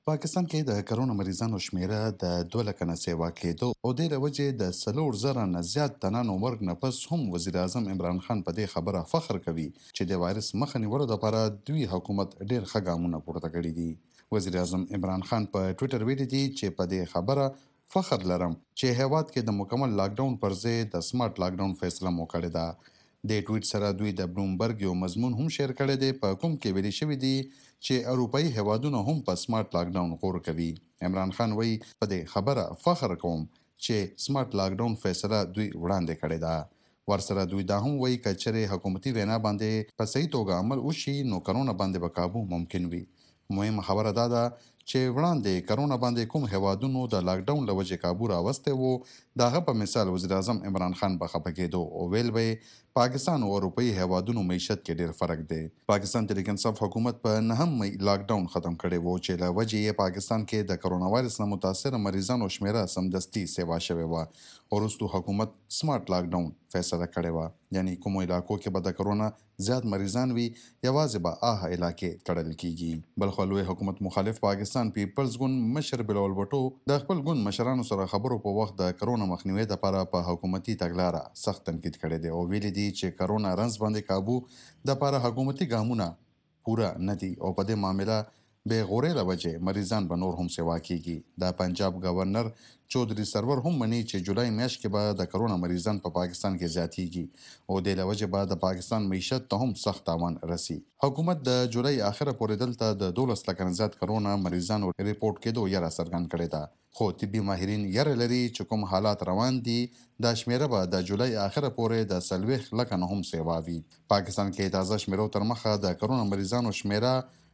پاکستان کې د کرونا مریضانو شمیره د 2 لک نه سیوا کېدو او د لوجې د 4000 نه زیات تنانو مرګ نه پس هم وزیر اعظم عمران خان په دې خبره فخر کوي چې د وایرس مخه نیولو لپاره دوی حکومت ډېر ښه ګامونه پورته کړي دي. وزیر اعظم عمران خان په ټوئیټر ویلي دي چې په دې خبره فخر لرم چې هیواد کې د مکمل لاک ډاون پر ځای د سمارټ لاک ډاون فیصله مو کړې ده. د ټویټ سره دوی د بلومبرګ یو مضمون هم شیر کړی دی په کوم کې ویلي شوی دی چې اروپایي هیوادونه هم په سمارټ لاک ډاون غور کوي. عمران خان وایي په دې خبره فخر کوم چې سمارټ لاک ډاون فیصله دوی وړاندې کړې ده. ورسره دوی دا هم وایي که چېرې حکومتي وینا باندې په صحیح توګه عمل وشي نو کرونا باندې به قابو ممکن وي. مهمه خبره دا ده چې وړاندې کرونا باندې کوم هیوادونو د لاک ډاون له وجې قابو راوستی و د هغه په مثال وزیر اعظم عمران خان به خفه کېدو او ویل به پاکستان او اروپایي هیوادونو معیشت کې ډېر فرق دی. پاکستان تحریک انصاف حکومت په 9 مئی لاک ډاون ختم کړی و چې له وجې یې پاکستان کې د کرونا وایرس نه متاثره مریضانو شمیره سمدستي سیوا شوې وه. وروستو حکومت سمارټ لاک ډاون فیصله کړې وه، یعنی کومو علاقو کې به د کرونا زیات مریضان وي یوازې به علاقې تړل کیږي. بلخو لوی حکومت مخالف پاکستان پیپلز ګوند مشر بلال بټو د خپل ګوند مشرانو سره خبرو په وخت د کرونا مخنیوي لپاره په حکومتي تګلاره سخت تنقید کړی دی او ویلي دي چې کرونا رنځ باندې قابو د لپاره حکومتي ګامونه پوره نه دي او په دې معامله به غورې له وجې مریضان به نور هم سیوا کیږي. د پنجاب گورنر چودري سرور هم مني چې جولای میاشت کې به د کرونا مریضان په پاکستان کې زیاتیږي او د لوجې به د پاکستان معیشت ته هم سخت تاوان رسي. حکومت د جولای اخره پورې دلته د 12 لک نه زیات کرونا مریضانو ریپورت کېدو یاره څرګند کړې ده. خو طبي ماهرین یاره لري چې کوم حالات روان دي دا شمیره به د جولای اخره پورې د 40 لک نه هم سیوا وي. پاکستان کې تازه شمیرو تر مخه د کرونا مریضانو شمیره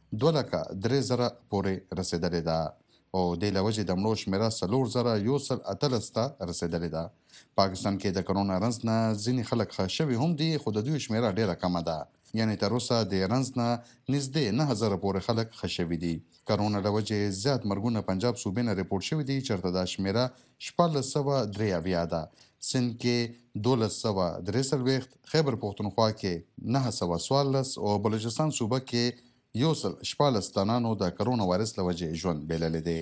2,03,000 پورې رسیدلې ده او د لوجې د مړو شمیره 4,118 ته رسیدلې ده. پاکستان کې د کرونا رنځ نه ځینې خلک ښه شوي هم دي خو د دوی شمیره ډیره کمه ده، یعنی تر اوسه د رنځ نه نږدې 9,000 پورې خلک ښه شوي دي. کرونا له وجې زیات مرګونه پنجاب صوبې نه ریپورټ شوي دي چېرته دا شمیره 1443 ده، سند کې 1243، خیبر پښتونخوا کې 914 او بلوچستان صوبه کې 14 تنانو د کرونا وایرس له وجې ژوند بېللی دی.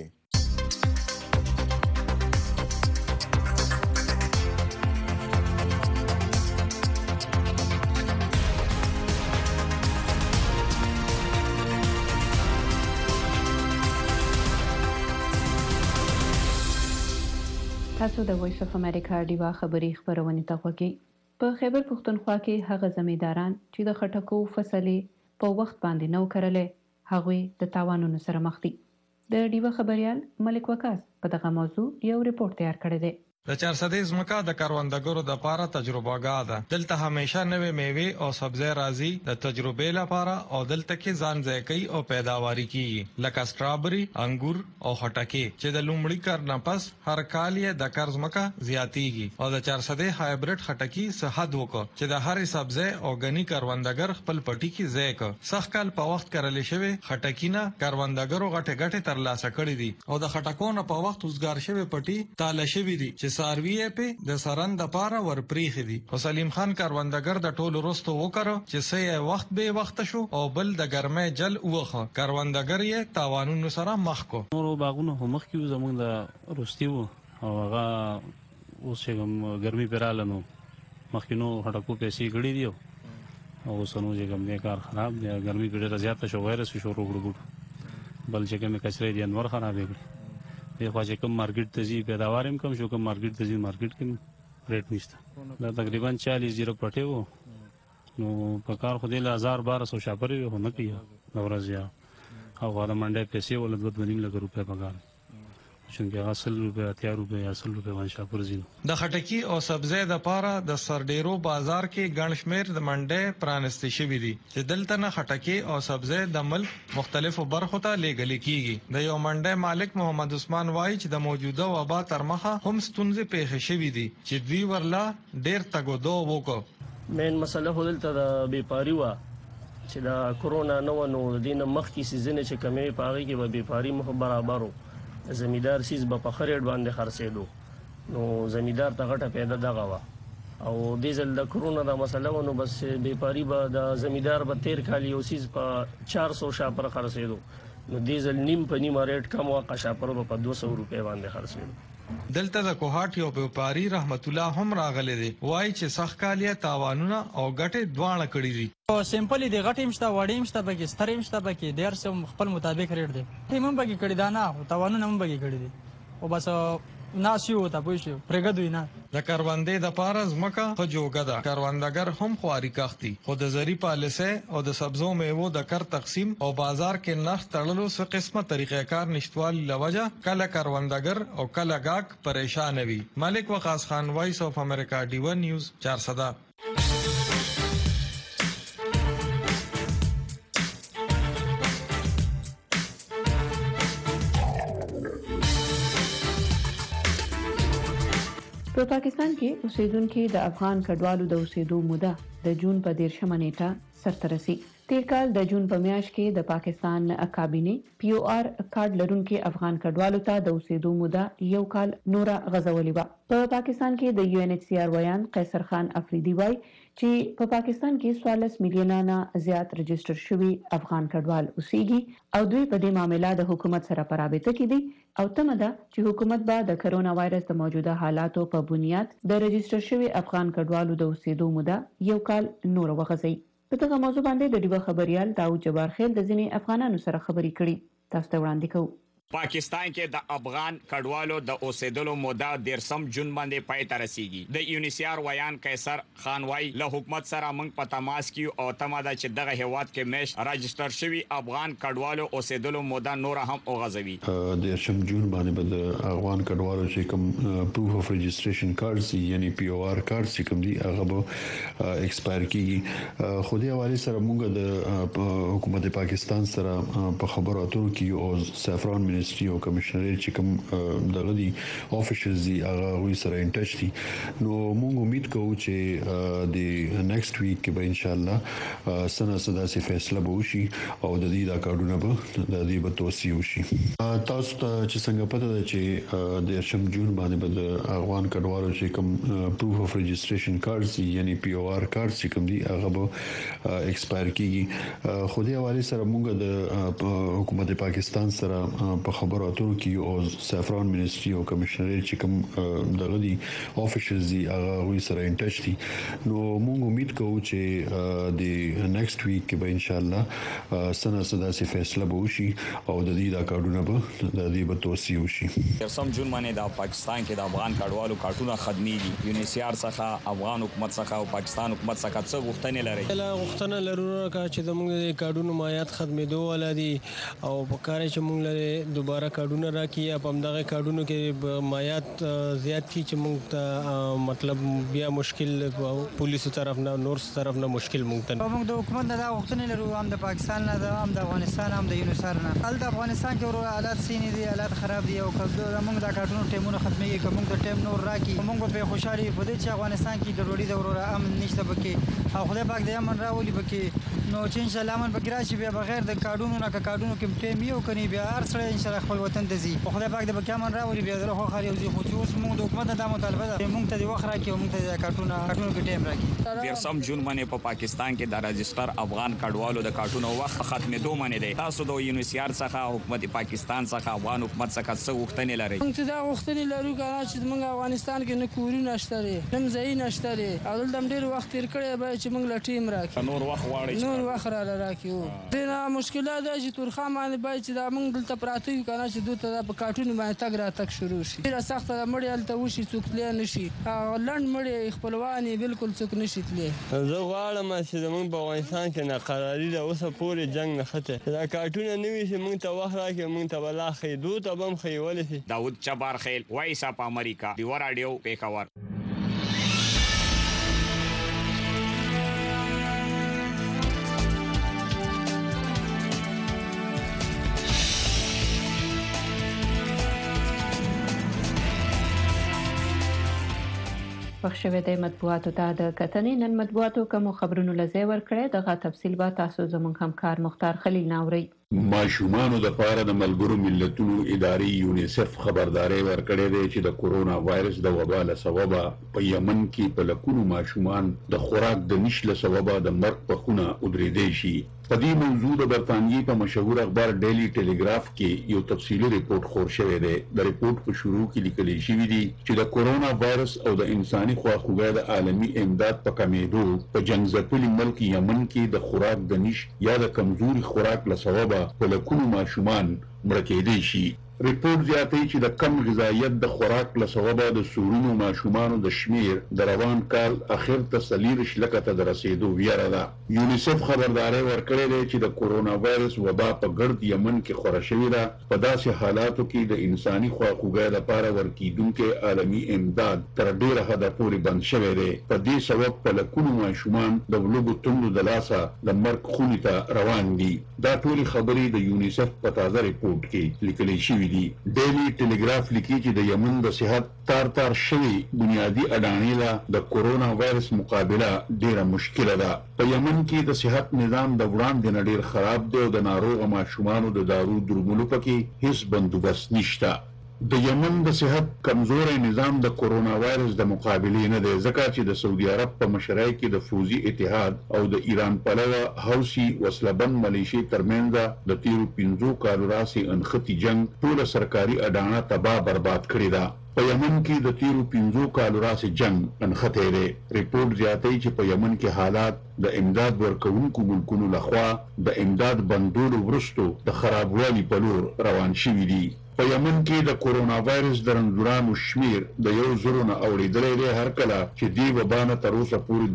تاسو د وایس اف امریکا ډیوا خبري خبرونه ته غوږی. په خیبر پښتونخوا کې هغه زمینداران چې د خټکو فصلې په وخت باندې نو کړلې هغوی د تاوانونو سره مخ دي. د ډیوا خبريال ملک وکاس په دغه موضوع یو ریپورت تیار کړی دی. د 400 ځمکه د کاروندګرو د لپاره تجربهګاه ده. دلته همیشه نوې میوې او سبزی راځي د تجربې لپاره او دلته کې ځان ځای کوي او پیداواري کیږي لکه سټرابري، انګور او خټکي چې د لومړي کار نه پس هر کال یې د کار ځمکه زیاتیږي او د 400 هایبریډ خټکي صحت وکړه چې د هر سبزی او غني کاروندګر خپل پټي کې ځای ک سخت کال په وخت کړل شوی خټکي نه کاروندګرو غټه ترلاسه کړی دي او د خټکو نه په وخت وزګار شوی پټي تاله شوی دي چې ساروی په د سرند لپاره ورپریخ دي. او سلیم خان کاروندګر د ټولو رستو وکړو چې سې وخت به وخت شو او بل د ګرمه جل وخه کاروندګر یې تاوانونو سره مخ کو. نور باغونو هم مخ کیو زمونږ د روستیو او هغه اوس چې ګرمي پراله نو مخکینو هټکو پیسې غړي دی او سنو چې کوم دې کار خراب دی ګرمي ډیره زیاته شو وایرس شروع وګړو بل چې کوم کچرې دي انور خراب دی. د خواجه کوم مارکیټ ته ځي پیداوار هم کم شو کوم مارکیټ ته ځي مارکیټ کې ریټ نشته. دا تقریبا 40 پټه وو نو په کار خو د 1200 شاپري و نه کیه نو ورځیا او غواړم منډه پیسې ول 2.5 لک روپے پګار څنګه اصل روپے 80 روپے اصل روپے باندې شاپور زین. د خټکی او سبزی د پاره د سرډیرو بازار کې ګڼشمیر د منډه پرانستې شوې دي چې دلته نه خټکی او سبزی د ملک مختلفو برخو ته لیږل کیږي. د یو منډه مالک محمد عثمان وایي چې د موجوده وبا تر مخه هم ستونزې پیښې شوې دي چې دوی ورلا ډیر تګودو وکړو. مین مسله هو دلته د بیپاری و چې د کرونا نو دین مخکې سیزن چې کمې پاغي کې به بیپاری مخ برابرو زمیدار سیز په خریډ باندې خرڅېدو نو زمیدار ته غټه پیدا دغه وا او د ځل د کرونا د مسله ونو بس بیپاری به د زمیدار به 13 کال یو سیز په 400 شاپر خرڅېدو نو ډیزل نیم په نیمه ریټ کم او قشاپر په 200 روپے باندې خرڅېدو. دلته د کوهاټ یو وپاري رحمت الله هم راغلی دی وای چې سخت کالیه تاوانونه او ګټه دواړه کړی دي. او سیمپل دی غټه مشته وړې مشته بګي سترې مشته بګي ډیر سم خپل مطابق ریټ دی. ټیم هم بګي کړی دا نه او تاوانونه هم بګي کړی دي او بس ناسیو ته پوښیو پرګدوی نه د کاروندې د پاره ځمکه خو جوګه ده. کاروندګر هم خواري کاختي خو د زری پالیسه او د سبزو میوو د کر تقسیم او بازار کې نرخ تړلو څه قسمه طریقې کار نشټوال لوجه کله کاروندګر او کله گاګ پریشان وي. ملک وقاص خان وایس اف امریکا ډی1 نیوز 400. په پاکستان کې اوسیدونکو د افغان کډوالو د اوسېدو موده د جون په 13 نیټه سرته رسي. تیر کال د جون په میاشت کې د پاکستان کابینه پی او آر کارت لرونکو افغان کډوالو ته د اوسېدو موده یو کال نور غځولې و. په پاکستان کې د یو ان ایچ سی آر ویان قیصر خان افریدي وای چې په پاکستان کې 14 میلیونه نه زیات رجسټر شوي افغان کډوال اوسېږي او دوی په دې معاملې د حکومت سره په رابطه کې دي او تمه ده چې حکومت به د کرونا وایرس د موجوده حالاتو په بنیاد د رجسټر شوي افغان کډوالو د اوسېدو موده یو کال نور وغځوي. په دغه موضوع باندې د ډیوه خبريال داود جبار خیل د ځینې افغانانو سره خبرې کړي. تاسو ته وړاندې کوو. پاکستان کې د افغان کډوالو د اوسېدلو موده 13 جون باندې پای ته رسیدي. د یونیسیار ویان قیصر خان وای له حکومت سره موږ په تماس کې او تمه ده چې دغه هیواد کې مش رجسټر شوی افغان کډوالو اوسېدلو موده نور هم اوغځوي. د 13 جون باندې د افغان کډوالو چې کوم پروف اف رجسټریشن کارډز یعنی پی او آر کارډز چې کوم دي هغه به ایکسپایر کیږي. خو د حواله سره موږ د حکومت پاکستان سره په خبرو اترو کې او سافران او کمشنریټ چې کوم دغه دي افیشلز دي هغه وی سره ان ټچ دي. نو موږ امید کوو چې د نیکسټ ویک کې به ان شاء الله سنه سي فیصله به وشي او د دې د کارډونه به د دې به توسيع وشي. تاسو ته چې څنګه پته ده چې د 13 جون باندې به د افغان کډوالو چې کوم پروف اف رجسټریشن کارډز یعنی پی او آر کارډز چې کوم دي هغه به ایکسپایر کیږي. خو د حواله سره موږ د حکومت پاکستان سره په خبرو اترو کې او سافران منیسټری او کمشنریټ چې کوم دغه دي افیشلز دي هغه وی سره ان ټچ دي. نو موږ امید کوو چې د نیکسټ ویک کې به ان شاء الله سنه سي فیصله به وشي او د دې د کارډونه به د دې به توسيع وشي. 13 جون باندې د پاکستان کې د افغان کډوالو کارتونه خدمتي یونیسیار څخه افغان حکومت څخه او پاکستان حکومت څخه څه غوښتنې لري؟ غوښتنه لرو چې د موږ د کارډونو مایات خدمتو ولادي او په کار چې موږ لري دوباره کارډونه راکړي په همدغه کارډونو کې مایات زیات کی چې موږ ته مطلب بیا مشکل پولیسو طرف نه نور طرف نه مشکل موږ ته موږ د حکومت نه دا غوښتنې لرو هم د پاکستان نه هم د افغانستان هم د یونیسار نه ال د افغانستان کې حالات سینې دي حالات خراب دي او موږ دا کارډونو ټیمونه ختمي کوم د ټیم نور راکړي موږ په خوشحالي په دې چې افغانستان کې ګډوډي د ورور امن نشته بکې او خدای پاک دې امن راولي بکې نو چې ان شاء الله امن بګرا شي بیا بغیر د کارډونو نه کارډونو کې ټیم یو کني بیا هر سره ان شاء الله خپل وطن ته ځي خدای پاک دې بکې امن راولي بیا دغه خو خالي او خو اوس موږ د حکومت د مطالبه ده موږ ته د وخت راکې موږ ته د کارټونو کې ټیم راکې 13 جون باندې په پاکستان کې د رجسټر افغان کډوالو د کارټونو وخت ختمېدو باندې دی. تاسو د یونیسیار څخه حکومت پاکستان څخه افغان حکومت څخه څه غوښتنې لري؟ موږ دا غوښتنې لرو چې موږ افغانستان کې نه کورونه شته دي نه ځای نشته دي او دلته ډېر وخت تیر کړی به چې موږ له ټیم راکې نور وخت غواړي نور وخت را راکې دا مشکلات دي چې تورخان باندې باید چې دا موږ دلته پراته یو کنه چې دوی په کارټون باندې تګ را تک شروع شي ډېر سخت مړی هلته وشي څوک تللی نشي لنډ مړی خپلوان یې بالکل څوک نشي تللی. زه غواړم چې زموږ په افغانستان کې ناقراري ده اوسه پورې جنګ نښته دا کارټونه نه وي چې موږ ته وخت راکړي موږ ته به لا ښیي دوی ته به هم ښیي ولې شي. داود جبار خیل وایس اف امریکا ډیوه راډیو پېښور. پښوی د مطبوعاتو ته د کتنې نن مطبوعاتو کوم خبرونو لزی ور کړی دغه تفصیل به تاسو زموږ همکار مختار خلیل ناوري. ماشومانو د پاره د ملګرو ملتونو ادارې یونیسف خبرداري ورکړې ده چې د کورونا وایرس د وبا له سببه په یمن کې په لکونو ماشومان د خوراک د نشله سببه د مرګ په خونه ودرېدې شي. په دې موضوع د برتانیې په مشهور اخبار ډیلی ټیلیګراف کې یو تفصیلي ریپورت خور شوی دی. د ریپورت په شروع کې لیکل شوی دی چې د کورونا وایرس او د انساني خواخوږۍ د عالمي امداد په کمیدو په جنگ ځپلي ملک یمن کې د خوراک د نش یا د کمزوري خوراک له سببه په لکونو ماشومان مړه کېدی شي. ریپورت زیاتوي چې د کم غذایت د خوراک له سببه د سورونو ماشومانو د شمیر د روان کال اخر ته 40 لکه ته د رسیدو ویره ده. یونیسف خبرداري ورکړې ده چې د کورونا وایرس وبا په ګرد یمن کې خوره شوې ده. په داسې حالاتو کې د انساني خواخوږۍ لپاره ورکیدونکې عالمي امداد تر ډیره حده پورې بند شوی دی. په دې سبب په لکونو ماشومان د ولوګو توندو د لاسه د مرګ خونې ته روان دي. دا ټولې خبرې د یونیسف په تازه ریپورت کې لیکل شوي دي. ډیلی ټیلیګراف لیکي چې د یمن د صحت تار شوی بنیادی اډانې له د کورونا وایرس مقابله ډیره مشکله ده. په یمن کې د صحت نظام د وړاندې نه ډیر خراب دی او د ناروغ ماشومانو د دارو درملو پکې هیڅ بندوبست نشته. د یمن د صحت کمزوري نظام د کورونا وایرس د مقابلې نه دی ځکه چې د سعودي عرب په مشرۍ کې د فوزي اتحاد او د ایران پلوه حوثي وسلبند ملیشي ترمنځ د تیرو 15 کالو راهیسې انختی جنگ ټوله سرکاري اډانه تباہ برباد کړې ده. په یمن کې د تیرو 15 کالو راهیسې جنگ انختی دی. ریپورت زیاتوي چې په یمن کې حالات د امداد ورکوونکو ملکونو لخوا د امداد بندولو وروسته د خرابوالي په لور روان شوي دي. په یمن کې د کورونا وایرس د رنځورانو شمیر د 1,000 نه اوریدلی دی هر کله چې دې وبا نه تر اوسه پورې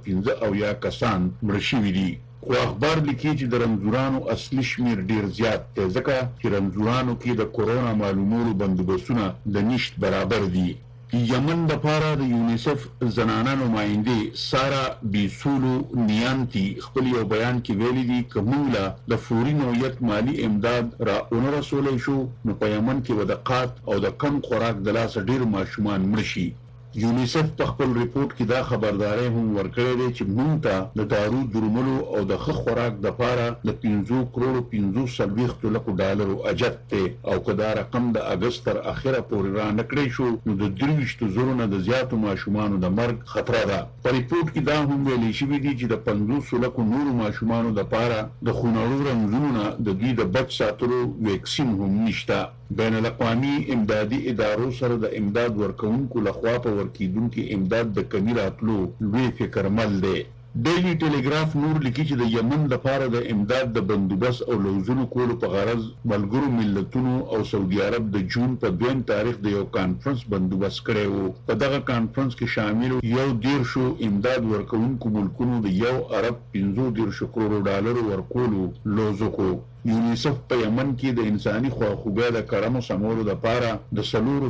215 کسان مړه شوي دي. خو اخبار لیکي چې د رنځورانو اصلي شمیر ډیر زیات دی ځکه چې رنځورانو کې د کورونا معلومولو بندوبستونه د نشت برابر دي. یمن لپاره د یونیسف زنانه نماینده سارا بیسولو نیانتی خپل یو بیان کې ویلي دي چې موږ له د فوري نوعیت مالی امداد را ونرسولی شو نو په یمن کې به د قات او د کم خوراک د لاسه ډیر ماشومان مړه شي. یونیسف په خپل ریپورت کې دا خبرداري هم ورکړې ده چې موږ ته د دارو درملو او د ښه خوراک دپاره د 15 کروڑ 45 لکو ډالرو اجت دی او که دا رقم د اګست تر اخره پورې را نه کړی شو نو د 23 نه د زیاتو ماشومانو د مرګ خطره ده. په ریپورت کې دا هم ویلي شوي دي چې د 50 لکو نورو ماشومانو دپاره د خونړو رنځونو نه د دوی د بچ ساتلو ویکسین هم نشته. بین الاقوامي امدادي ادارو سره د امداد ورکوونکو لخوا په ورکیدونکي امداد د کمی راتلو لوی فکرمل دی. ډیلی ټیلیګراف نور لیکي چې د یمن لپاره د امداد د بندوبست او لوزونو کولو په غرض ملګرو ملتونو او سعودي عرب د جون په 2 تاریخ د یو کانفرنس بندوبست کړی وو. په دغه کانفرنس کې شامل یو 10 امداد ورکوونکو ملکونو د یو ارب 15 کروڑ ډالر ورکولو لوزو کو. یونیسف په یمن کې د انساني خواخوږۍ د کړنو سمولو لپاره د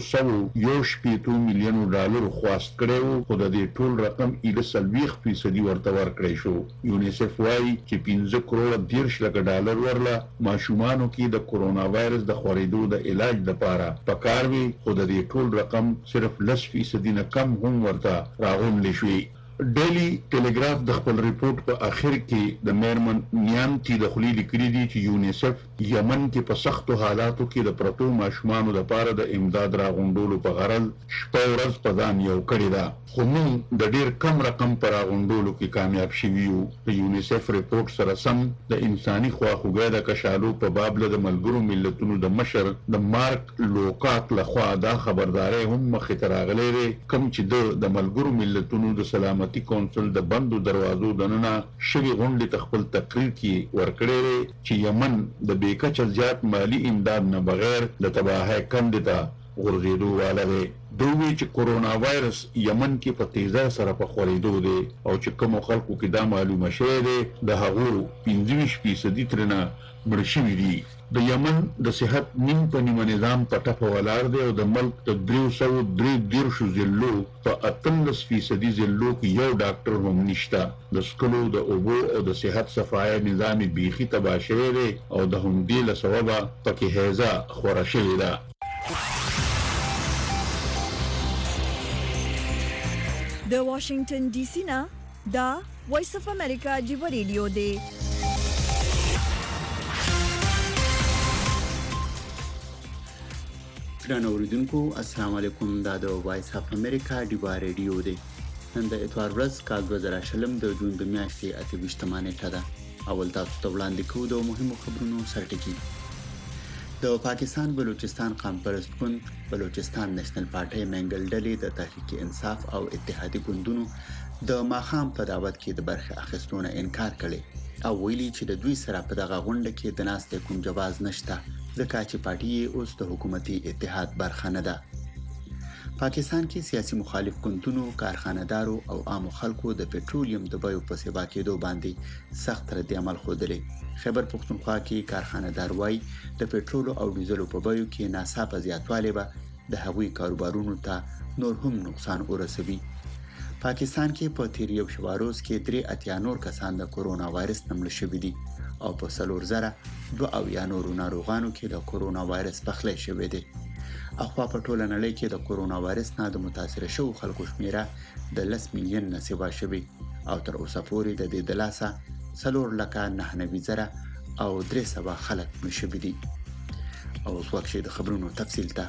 401 میلیون ډالر خواست کړی وو خو د دې ټول رقم 40% ورته ورکړی شو. یونیسف وایي چې 15 کروڑ 10 لک ډالر ورله ماشومانو کې د کورونا وایرس د خورېدو د علاج لپاره پکار وي خو د دې ټول رقم صرف 10% نه کم هم ورته راغونډلی شوی. ډیلی ټیلیګراف د خپل ریپورت په اخر کې د میرمن نیانتی د خلی لیکلي دي چې یونیسف یمن کې په سختو حالاتو کې د پرتو ماشومانو لپاره د امداد راغونډولو په غرض شپه ورځ په ځان یو کړې ده خو موږ د ډیر کم رقم په راغونډولو کې کامیاب شوي یو. د یونیسف ریپورت سره سم د انساني خواخوږۍ د کشالو په باب له د ملګرو ملتونو د مشر د مارک لوکاک لخوا دا خبرداري هم مخې ته راغلی دی کوم چې د ملګرو ملتونو د سلامتي کونسل د بندو دروازو دننه شوی غونډې ته خپل تقریر کې ورکړی چې یمن د بېکچه زیات مالی امداد نه بغیر د تباهۍ کندې ته غورځېدو واله دی. دوی وایي چې کورونا وایرس یمن کې په تیزۍ سره په خورېدو دی او چې کومو خلکو کې دا معلومه شوی دی د هغو 25% ترېنه مړه شوي دي. د یمن د صحت نیم په نیمه نظام په ټپه ولاړ دی او د ملک د 333 ضلعو په 18% ضلعو کې یو ډاکټر هم نشته. د څښلو د اوبو او د صحت صفایي نظام بیخي تباه شوی دی او د همدې له سببه پکې هیضه خوره شوې ده. د واشنگټن ډي سي نه دا وایس اف امریکا جیو ریډیو دی. درنو اوریدونکو السلام علیکم دا د وایس اف امریکا ډیوا ریډیو دی نن د اتوار ورځ کال 2020 د جون د میاشتې 28 نیټه ده اول تاسو ته وړاندې کوو د مهمو خبرونو سرټکی د پاکستان بلوچستان قوم پرست ګوند بلوچستان نېشنل پارټي منګل ډلې د تحریک انصاف او اتحادی ګوندونو د ماخام په دعوت کې د برخه اخیستونه انکار کړي او ویلي چې د دوی سره په دغه غونډه کې د ناستې کوم جواز نشته ځکه چې پارټي اوس د حکومتي اتحاد برخه نه ده پاکستان کې سیاسي مخالف ګوندونو کارخانه‌دارو او عام خلکو د پټرولیم د بیو په سبا کېدو باندې سخت رد عمل خوده خیبر پختونخوا کې کارخانه‌دار وای د پټرول او ډیزلو په بیو کې ناڅاپه زیاتوالی به د هغوی کاروبارونو ته نور هم نقصان ورسوي پاکستان کې په تیر یو شواروز کې 3 نور کسان د کورونا وایرس نمل شوي دي او په 3,200 نورو ناروغانو کې د کورونا وایرس پخلی شوی دی اخوا په ټوله نړۍ کې د کورونا وایرس نه د متاثر شوو خلکو شمیره د 10 میلیون نه سیوا شوی او تر اوسه پورې د دې د لاسه 4,99,000 او 300 خلک مشوي دي او اوس وخت د خبرونو تفصیل ته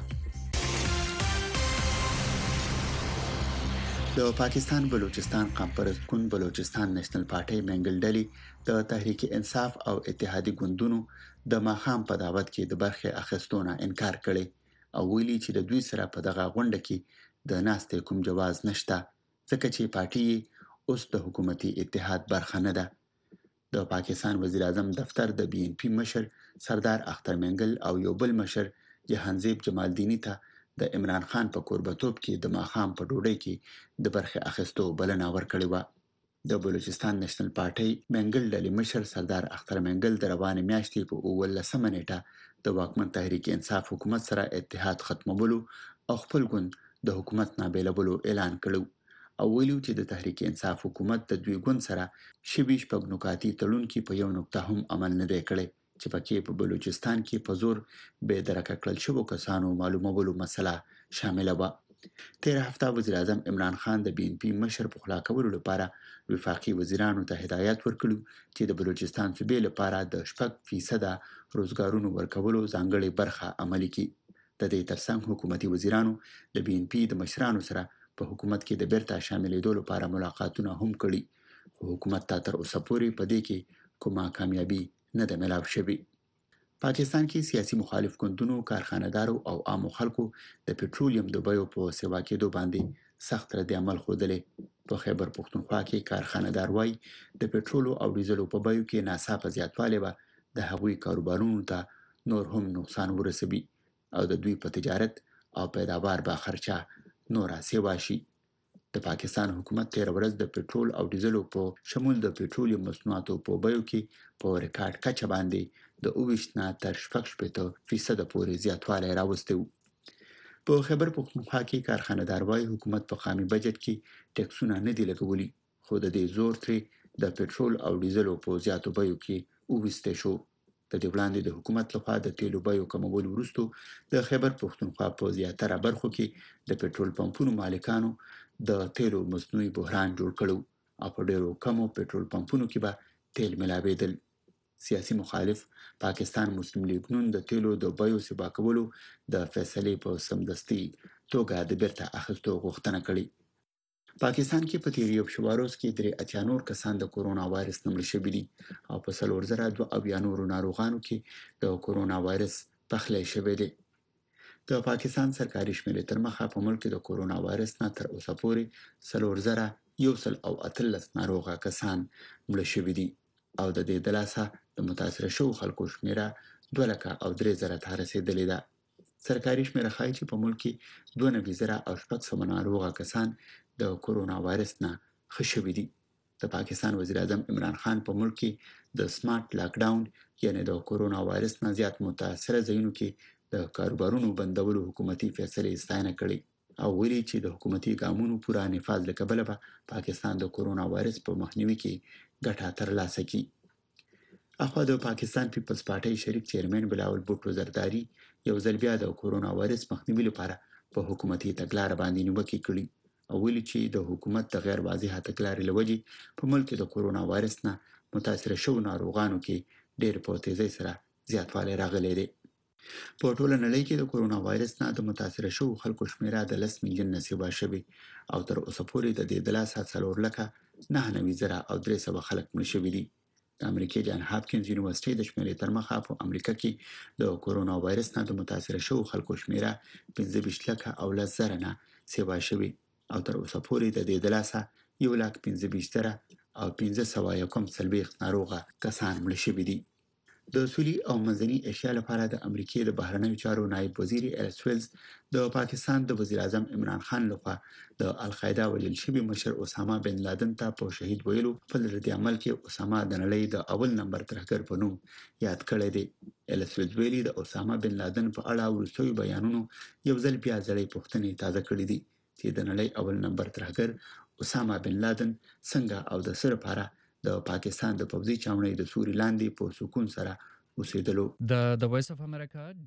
د پاکستان بلوچستان قوم پرست ګوند بلوچستان نېشنل پارټي منګل ډلې د تحریک انصاف او اتحادی ګوندونو د ماخام په دعوت کې د برخه اخیستونه انکار کړي او ویلي چې د دوی سره په دغه غونډه کې د ناستې کوم جواز نشته ځکه چې پارټي اوس د حکومتي اتحاد برخه نه ده د پاکستان وزیر اعظم دفتر د بي ان پی مشر سردار اختر منګل او یو بل مشر جهانزیب جمالدینی ته د عمران خان په قربتوب کې د ماخام په ډوډۍ کې د برخه اخیستو بلنه ورکړې و د بلوچستان نېشنل پارټي منګل ډلې مشر سردار اختر منګل د روانې میاشتې په 19 نیټه د واکمن تحریک انصاف حکومت سره اتحاد ختمولو او خپل ګوند د حکومت نه بیلولو اعلان کړو او ویلو چې د تحریک انصاف حکومت د دوی ګوند سره شبيش په نکاتی تړون کې په یو نقطه هم عمل نه دی کړی چې پکې په بلوچستان کې په زور به درکه کړل شوو کسانو معلومولو مسله شامل و تیر هفته وزیر اعظم عمران خان د بي ان پی مشر په خلا کولو لپاره وفاقي وزیرانو ته هدایت ورکړو چې د بلوچستان صوبې لپاره د 4% روزګارونو ورکولو ځانګړي برخه عملي کړي د دې ترڅنګ حکومتي وزیرانو د بي ان پی د مشرانو سره په حکومت کې د بیرته شاملېدو لپاره ملاقاتونه هم کړي خو حکومت ته تر اوسه پورې په دې کې کومه کامیابی نه ده ملاو شوی پاکستان کې سیاسي مخالف ګوندونو کارخانه‌دارو او عام خلکو د پټرولیم د بیو په سیوا کېدو باندې سخت رد عمل خوده په خیبر پختونخوا کې کارخانه‌دار وای د پټرول او ډیزلو په بیو کې ناڅاپه زیاتوالی به د هغوی کاروبارونو ته نور هم نقصان ورسوي او د دوی په تجارت او پیداوار به خرچه نور سیوا شي د پاکستان حکومت تیر ورځ د پټرول او ډیزلو په شمول د پټرولیم مصنوعاتو په بیو کې په ریکارډ کچه باندې د 20 نه تر 60% پورې زیاتوالی راوستي په خیبر پختونخوا کې کارخانه‌دار وای حکومت په قومي بجټ کې ټیکسونه نه دی لګولي خو د دې زور ترې د پټرول او ډیزلو په زیاتو بیو کې وویسته شو د دې وړاندې د حکومت لخوا د تیلو بیو کمول وروسته د خیبر پختونخوا په زیاتره برخو کې د پټرول پمپونو مالکانو د تیلو مصنوعي بحران جوړ کړو او په ډیرو کمو پټرول پمپونو کې به تیل ملاویدل سیاسي مخالف پاکستان مسلم لیگ نون د تیلو د بیو سبا کولو د فیصلې په سمدستي توګه د بیرته اخیستو غوښتنه کړې پاکستان کې په تیر یو شواروز کې 3 نور کسان د کورونا وایرس نمل شوي دي او په 4,200 نورو ناروغانو کې د کورونا وایرس پخلی شوی دی د پاکستان سرکاري شمیرې تر مخه په ملک کې د کورونا وایرس نه تر اوسه پورې 4,113 ناروغه کسان مړ شوي دي او د دې د لاسه د متاثر شوو خلکو شمیره 2,03,000 ته رسیدلې ده سرکاري شمیره ښایي چې په ملک کې 92,600 ناروغه کسان د کورونا وایرس نه ښه شوي دي د پاکستان وزیر اعظم عمران خان په ملک کې د سمارټ لاک ډاون یعنی د کورونا وایرس نه زیات متاثر ځایونو کې د کاروبارونو بندولو حکومتي فیصلې ستاینه کړې او ویلي چې د حکومتي ګامونو پوره نفاذ له کبله به پاکستان د کورونا وایرس په مخنیوي کې ګټه ترلاسه کړي اخوا د پاکستان پیپلز پارټي شریک چیرمن بلاول بوټو زرداری یو ځل بیا د کورونا وایرس مخنیوي لپاره په حکومتي تګلارې باندې نیوکې کړې او ویلي چې د حکومت د غیر واضحه تګلارې لوجې په ملک کې د کورونا وایرس نه متاثر شوو ناروغانو کې ډېر په تیزۍ سره زیاتوالی راغلی دی په ټوله نړۍ کې د کورونا وایرس نه د متاثر شوو خلکو شمیره د 10 میلیون نه سیوا شوی او تر اوسه پورې د دې 3,9,300 خلک مړ شوي دي. د امریکای جان هاپکینز یونیورسيټي د شمیرې تر مخه په امریکا کې د کورونا وایرس نه د متاثر شوو خلکو شمیره 15,10,000 نه سیوا شوی او تر اوسه پورې د دې 1,15,501 ناروغه کسان مړ شوي دي. د سویلي او منځني ایشیا لپاره د امریکای د بهرنیو چارو نائب وزیر الیس ویلز د پاکستان د وزیر اعظم عمران خان لخوا د القاعده وژل شوي مشر اسامه بن لادن ته په شهید ویلو په رد عمل کې اسامه د نړۍ د اول نمبر ترهګر په نوم یاد کړی دی. الیس ویلز ویلي د اسامه بن لادن په اړه وروستیو بیانونو یو ځل بیا ځلې پوښتنې تازه کړې دي چې د نړۍ اول نمبر ترهګر اسامه بن لادن څنګه او د سر لپاره د پاکستان د پوځي چاونۍ د سوري لاندې په سکون سره اوسېدلو. د وایس اف امریکا